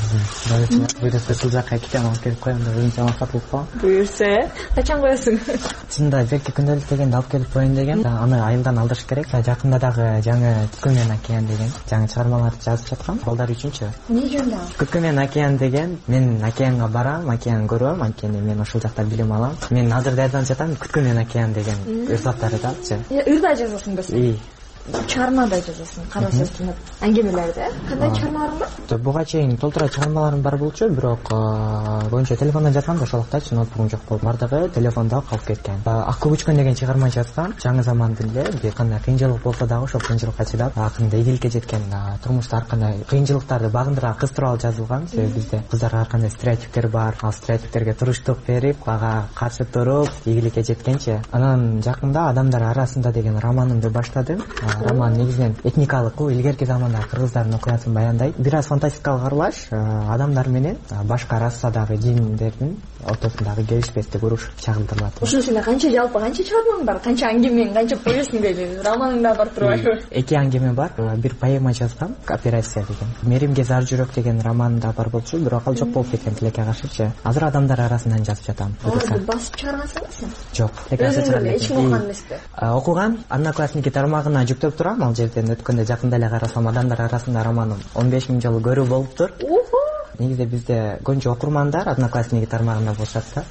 биздин буйрса сул жакка китеп алып келип коем деп өзүнчө максат кылып койгом. Буйрса, качан коесуң? Чында берки күндөлүк дегенди алып келип коеюн деген. Аны айылдан алдырыш керек. Жакында дагы жаңы Күткө менен океан деген жаңы чыгармаларды жазып жаткам. Балдар үчүнчү. Эмне жөнүндө? Күткө менен океан деген, мен океанга барам, океан көрөм, анткени мен ошол жакта билим алам. Мен азыр даярданып жатам Күткө менен океан деген ырсаттардачы. Ырда жазасың да сен? Чыгармада жазасың, кара сөз түнөп. Аңгемелерди, кандай чыгармаларың бар? Буга чейин толтура чыгармаларым бар болчу, бирок боюнча телефондон жазгам да ошол убактачы ноутбугум жок болуп, бардыгы телефондо калып кеткен. Ак көбүчкөн деген чыгарма жазгам, жаңы замандын эле, бир кандай кыйынчылык болсо дагы ошол кыйынчылыкка чыдап, акырында ийгиликке жеткен, турмушта ар кандай кыйынчылыктарды багындырган кыз тууралуу жазылган. Себеби бизде кыздарга ар кандай стереотиптер бар, ал стереотиптерге туруштук берип, ага каршы туруп, ийгиликке жеткенчи. Анан жакында Адамдар арасында деген романымды баштадым. Роман негизинен этникалык, илгерки замандагы кыргыздардын окуясын баяндайт. Бир аз фантастикалык аралаш, адамдар менен башка расадагы диндердин ортосундагы келишпестик уруш чагылдырылат. Ушул сенде канча жалпы канча чыгармаң бар? Канча аңгемең, канча повестиң дейли? Романың да бар турбайбы? Эки аңгеме бар. Бир поэма жазгам, Операция деген. Меримге зар жүрөк деген роман да бар болчу, бирок ал жок болуп кеткен тилекке каршычы. Азыр Адамдар арасынан жазып жатам. Аларды басып чыгаргансың сен? Жок. Өзүң эле эч окуган эмеспи? Окуган, Одноклассники тармагына жүктөп турам, ал жерден өткөндө жакында эле карасам Адамдар арасында романым он беш миң жолу көрүү болуптур. Негизи бизде көбүнчө окурмандар Одноклассники тармагында болушат да.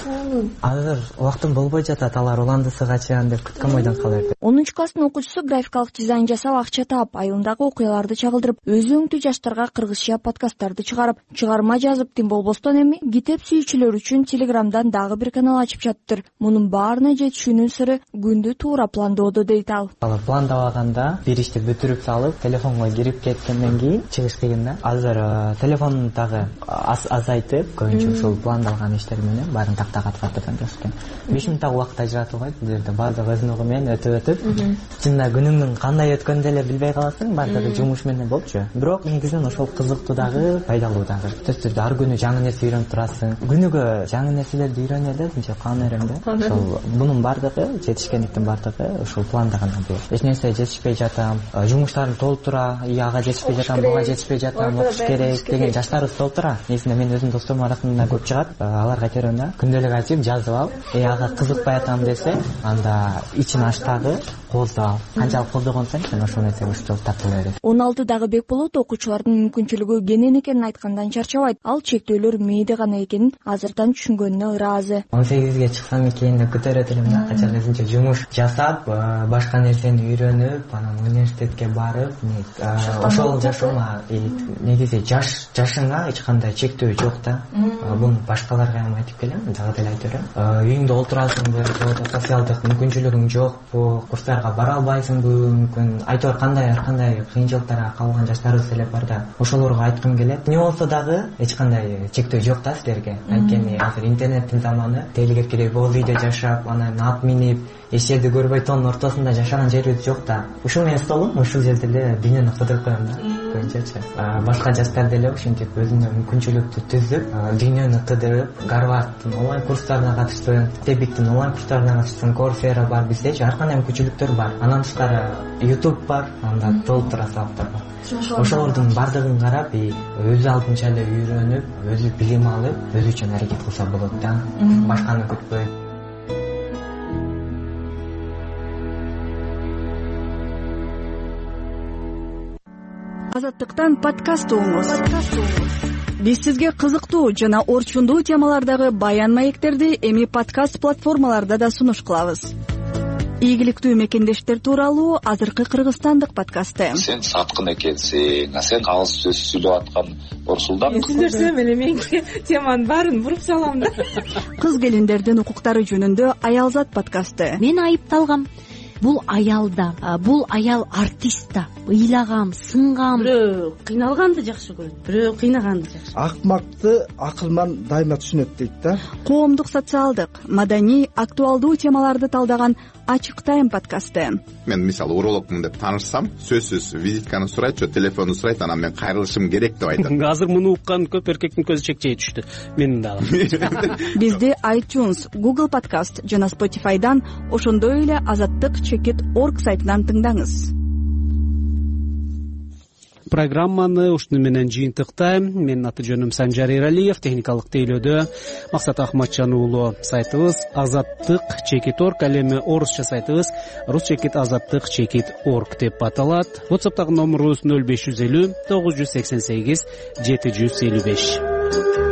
Азыр убактым болбой жатат, алар уландысы качан деп күткөн бойдон калат. онунчу класстын окуучусу графикалык дизайн жасап акча таап, айылындагы окуяларды чагылдырып, өзү өңтүү жаштарга кыргызча подкасттарды чыгарып, чыгарма жазып, тим болбостон эми китеп сүйүүчүлөр үчүн Телеграмдан дагы бир канал ачып жатыптыр. Мунун баарына жетишүүнүн сыры күндү туура пландоодо дейт ал. Ал пландабаганда бир ишти бүтүрүп салып, телефонго кирип кеткенден кийин чыгыш кыйын да. Азыр телефонду дагы азайтып, көбүнчө ушул пландалган иштер менен баарын тактага катып жаткан. беш мүнөттөгү убакыт ажыратылбайт, бул жерде баардыгы өзүнүн угу менен өтүп өтүп, чында күнүңдүн кандай өткөнүн деле билбей каласың, баардыгы жумуш менен болчу. Бирок негизинен ошол кызыктуу дагы, пайдалуу дагы. Сөзсүз түрдө ар күнү жаңы нерсе үйрөнүп турасың. Күнүгө жаңы нерселерди үйрөнө эле, мынча кан эремде. Ошол бунун баардыгы, жетишкендиктин баардыгы ушул планда гана бул. Эч нерсе жетишпей жатам, жумуштарын толтура, ага жетишпей жатам, буга жетишпей жатам, окуш керек деген жаштарыбыз толтура. Негизинен мен өзүм досторум арасында көп чыгат, аларга айтерим да, күндөлүк ачып жазып алып, э ага кызыкпай атам десе, анда ичин аштагы колдоо. Канчалык колдогонсоң, сен ошол нерсеге ушул тартыла берет. он алтыдагы Бекболот окуучулардын мүмкүнчүлүгү кенен экенин айткандан чарчабайт. Ал чектөөлөр мээде гана экенин азыртан түшүнгөнүнө ыраазы. он сегизге чыксам экен деп күтөрөт элем да, качан өзүнчө жумуш жасап, башка нерсени үйрөнүп, анан университетке барып, ошол жашоома негизи жаш жашыңа эч кандай чектөө жок да. Буну башкаларга эми айтып келем, дагы деле айта берем. Үйүңдө олтурасыңбы, же социалдык мүмкүнчүлүгүң жокпу, курстарга бара албайсыңбы, мүмкүн айтор кандай ар кандай кыйынчылыктарга калган жаштарыбыз деле бар да. Ошолорго айткым келет. Не болсо дагы эч кандай чектөө жок да силерге. Анткени азыр интернеттин заманы, тейлигеркидей бол үйдө жашап, анан ат минип, эч жерди көрбөй тоонун ортосунда жашаган жерибиз жок да. Ушул менен столум ушул жерде эле дүйнөнү кыдырып коем да. Көбүнчөчү. Башка жаштар деле ушинтип өзүнүн мүмкүнчүлүктү түзүп, дүйнөнү кыдырып, Гарвардтын онлайн курстарына катышсын, Тебиктин онлайн курстарына катышсын, Корфера бар, биздечи ар кандай мүмкүнчүлүктөр бар. Анан тышкары YouTube бар, анда толтура сабактар бар. Ошолордун бардыгын карап, өзү алдынча эле үйрөнүп, өзү билим алып, өзү үчүн аракет кылса болот да. Башканы күтпөй. Азаттыктан подкаст угуңуз. Биз сизге кызыктуу жана орчундуу темалардагы баян маектерди эми подкаст платформаларда да сунуш кылабыз. ийгиликтүү мекендештер тууралуу азыркы кыргызстандык подкасты. Сен саткын экенсиң, а сен кагыз сөз сүйлөп аткан орсулдар. Сүйлөсөм эле мен теманын баарын буруп салам да. Кыз келиндердин укуктары жөнүндө Аялзат подкасты. Мен айыпталгам. Бул аял да, бул аял артист да. Ыйлагам, сынгам. Бирөө кыйналганды жакшы көрөт, бирөө кыйнаганды жакшы. Акмакты акылман дайыма түшүнөт дейт да. Коомдук, социалдык, маданий, актуалдуу темаларды талдаган Ачык тайм подкасты. Мен мисалы урологмун деп таанышсам, сөзсүз визитканы сурайт, же телефонду сурайт, анан мен кайрылышым керек деп айтат. Азыр муну уккан көп эркектин көзү чекчей түштү. Менин дагы. Бизди iTunes, Google Podcast жана Spotify'дан, ошондой эле азаттык чекит точка орг сайтынан тыңдаңыз. Программаны ушуну менен жыйынтыктайм. Менин аты жөнүм Санжар Эралиев, техникалык тейлөөдө Максат Ахматжан уулу. Сайтыбыз азаттык чекит точка орг, ал эми орусча сайтыбыз рус чекит азаттык чекит точка орг деп аталат. WhatsApp'тагы номерубуз нөл беш жүз элүү тогуз жүз сексен сегиз жети жүз элүү беш.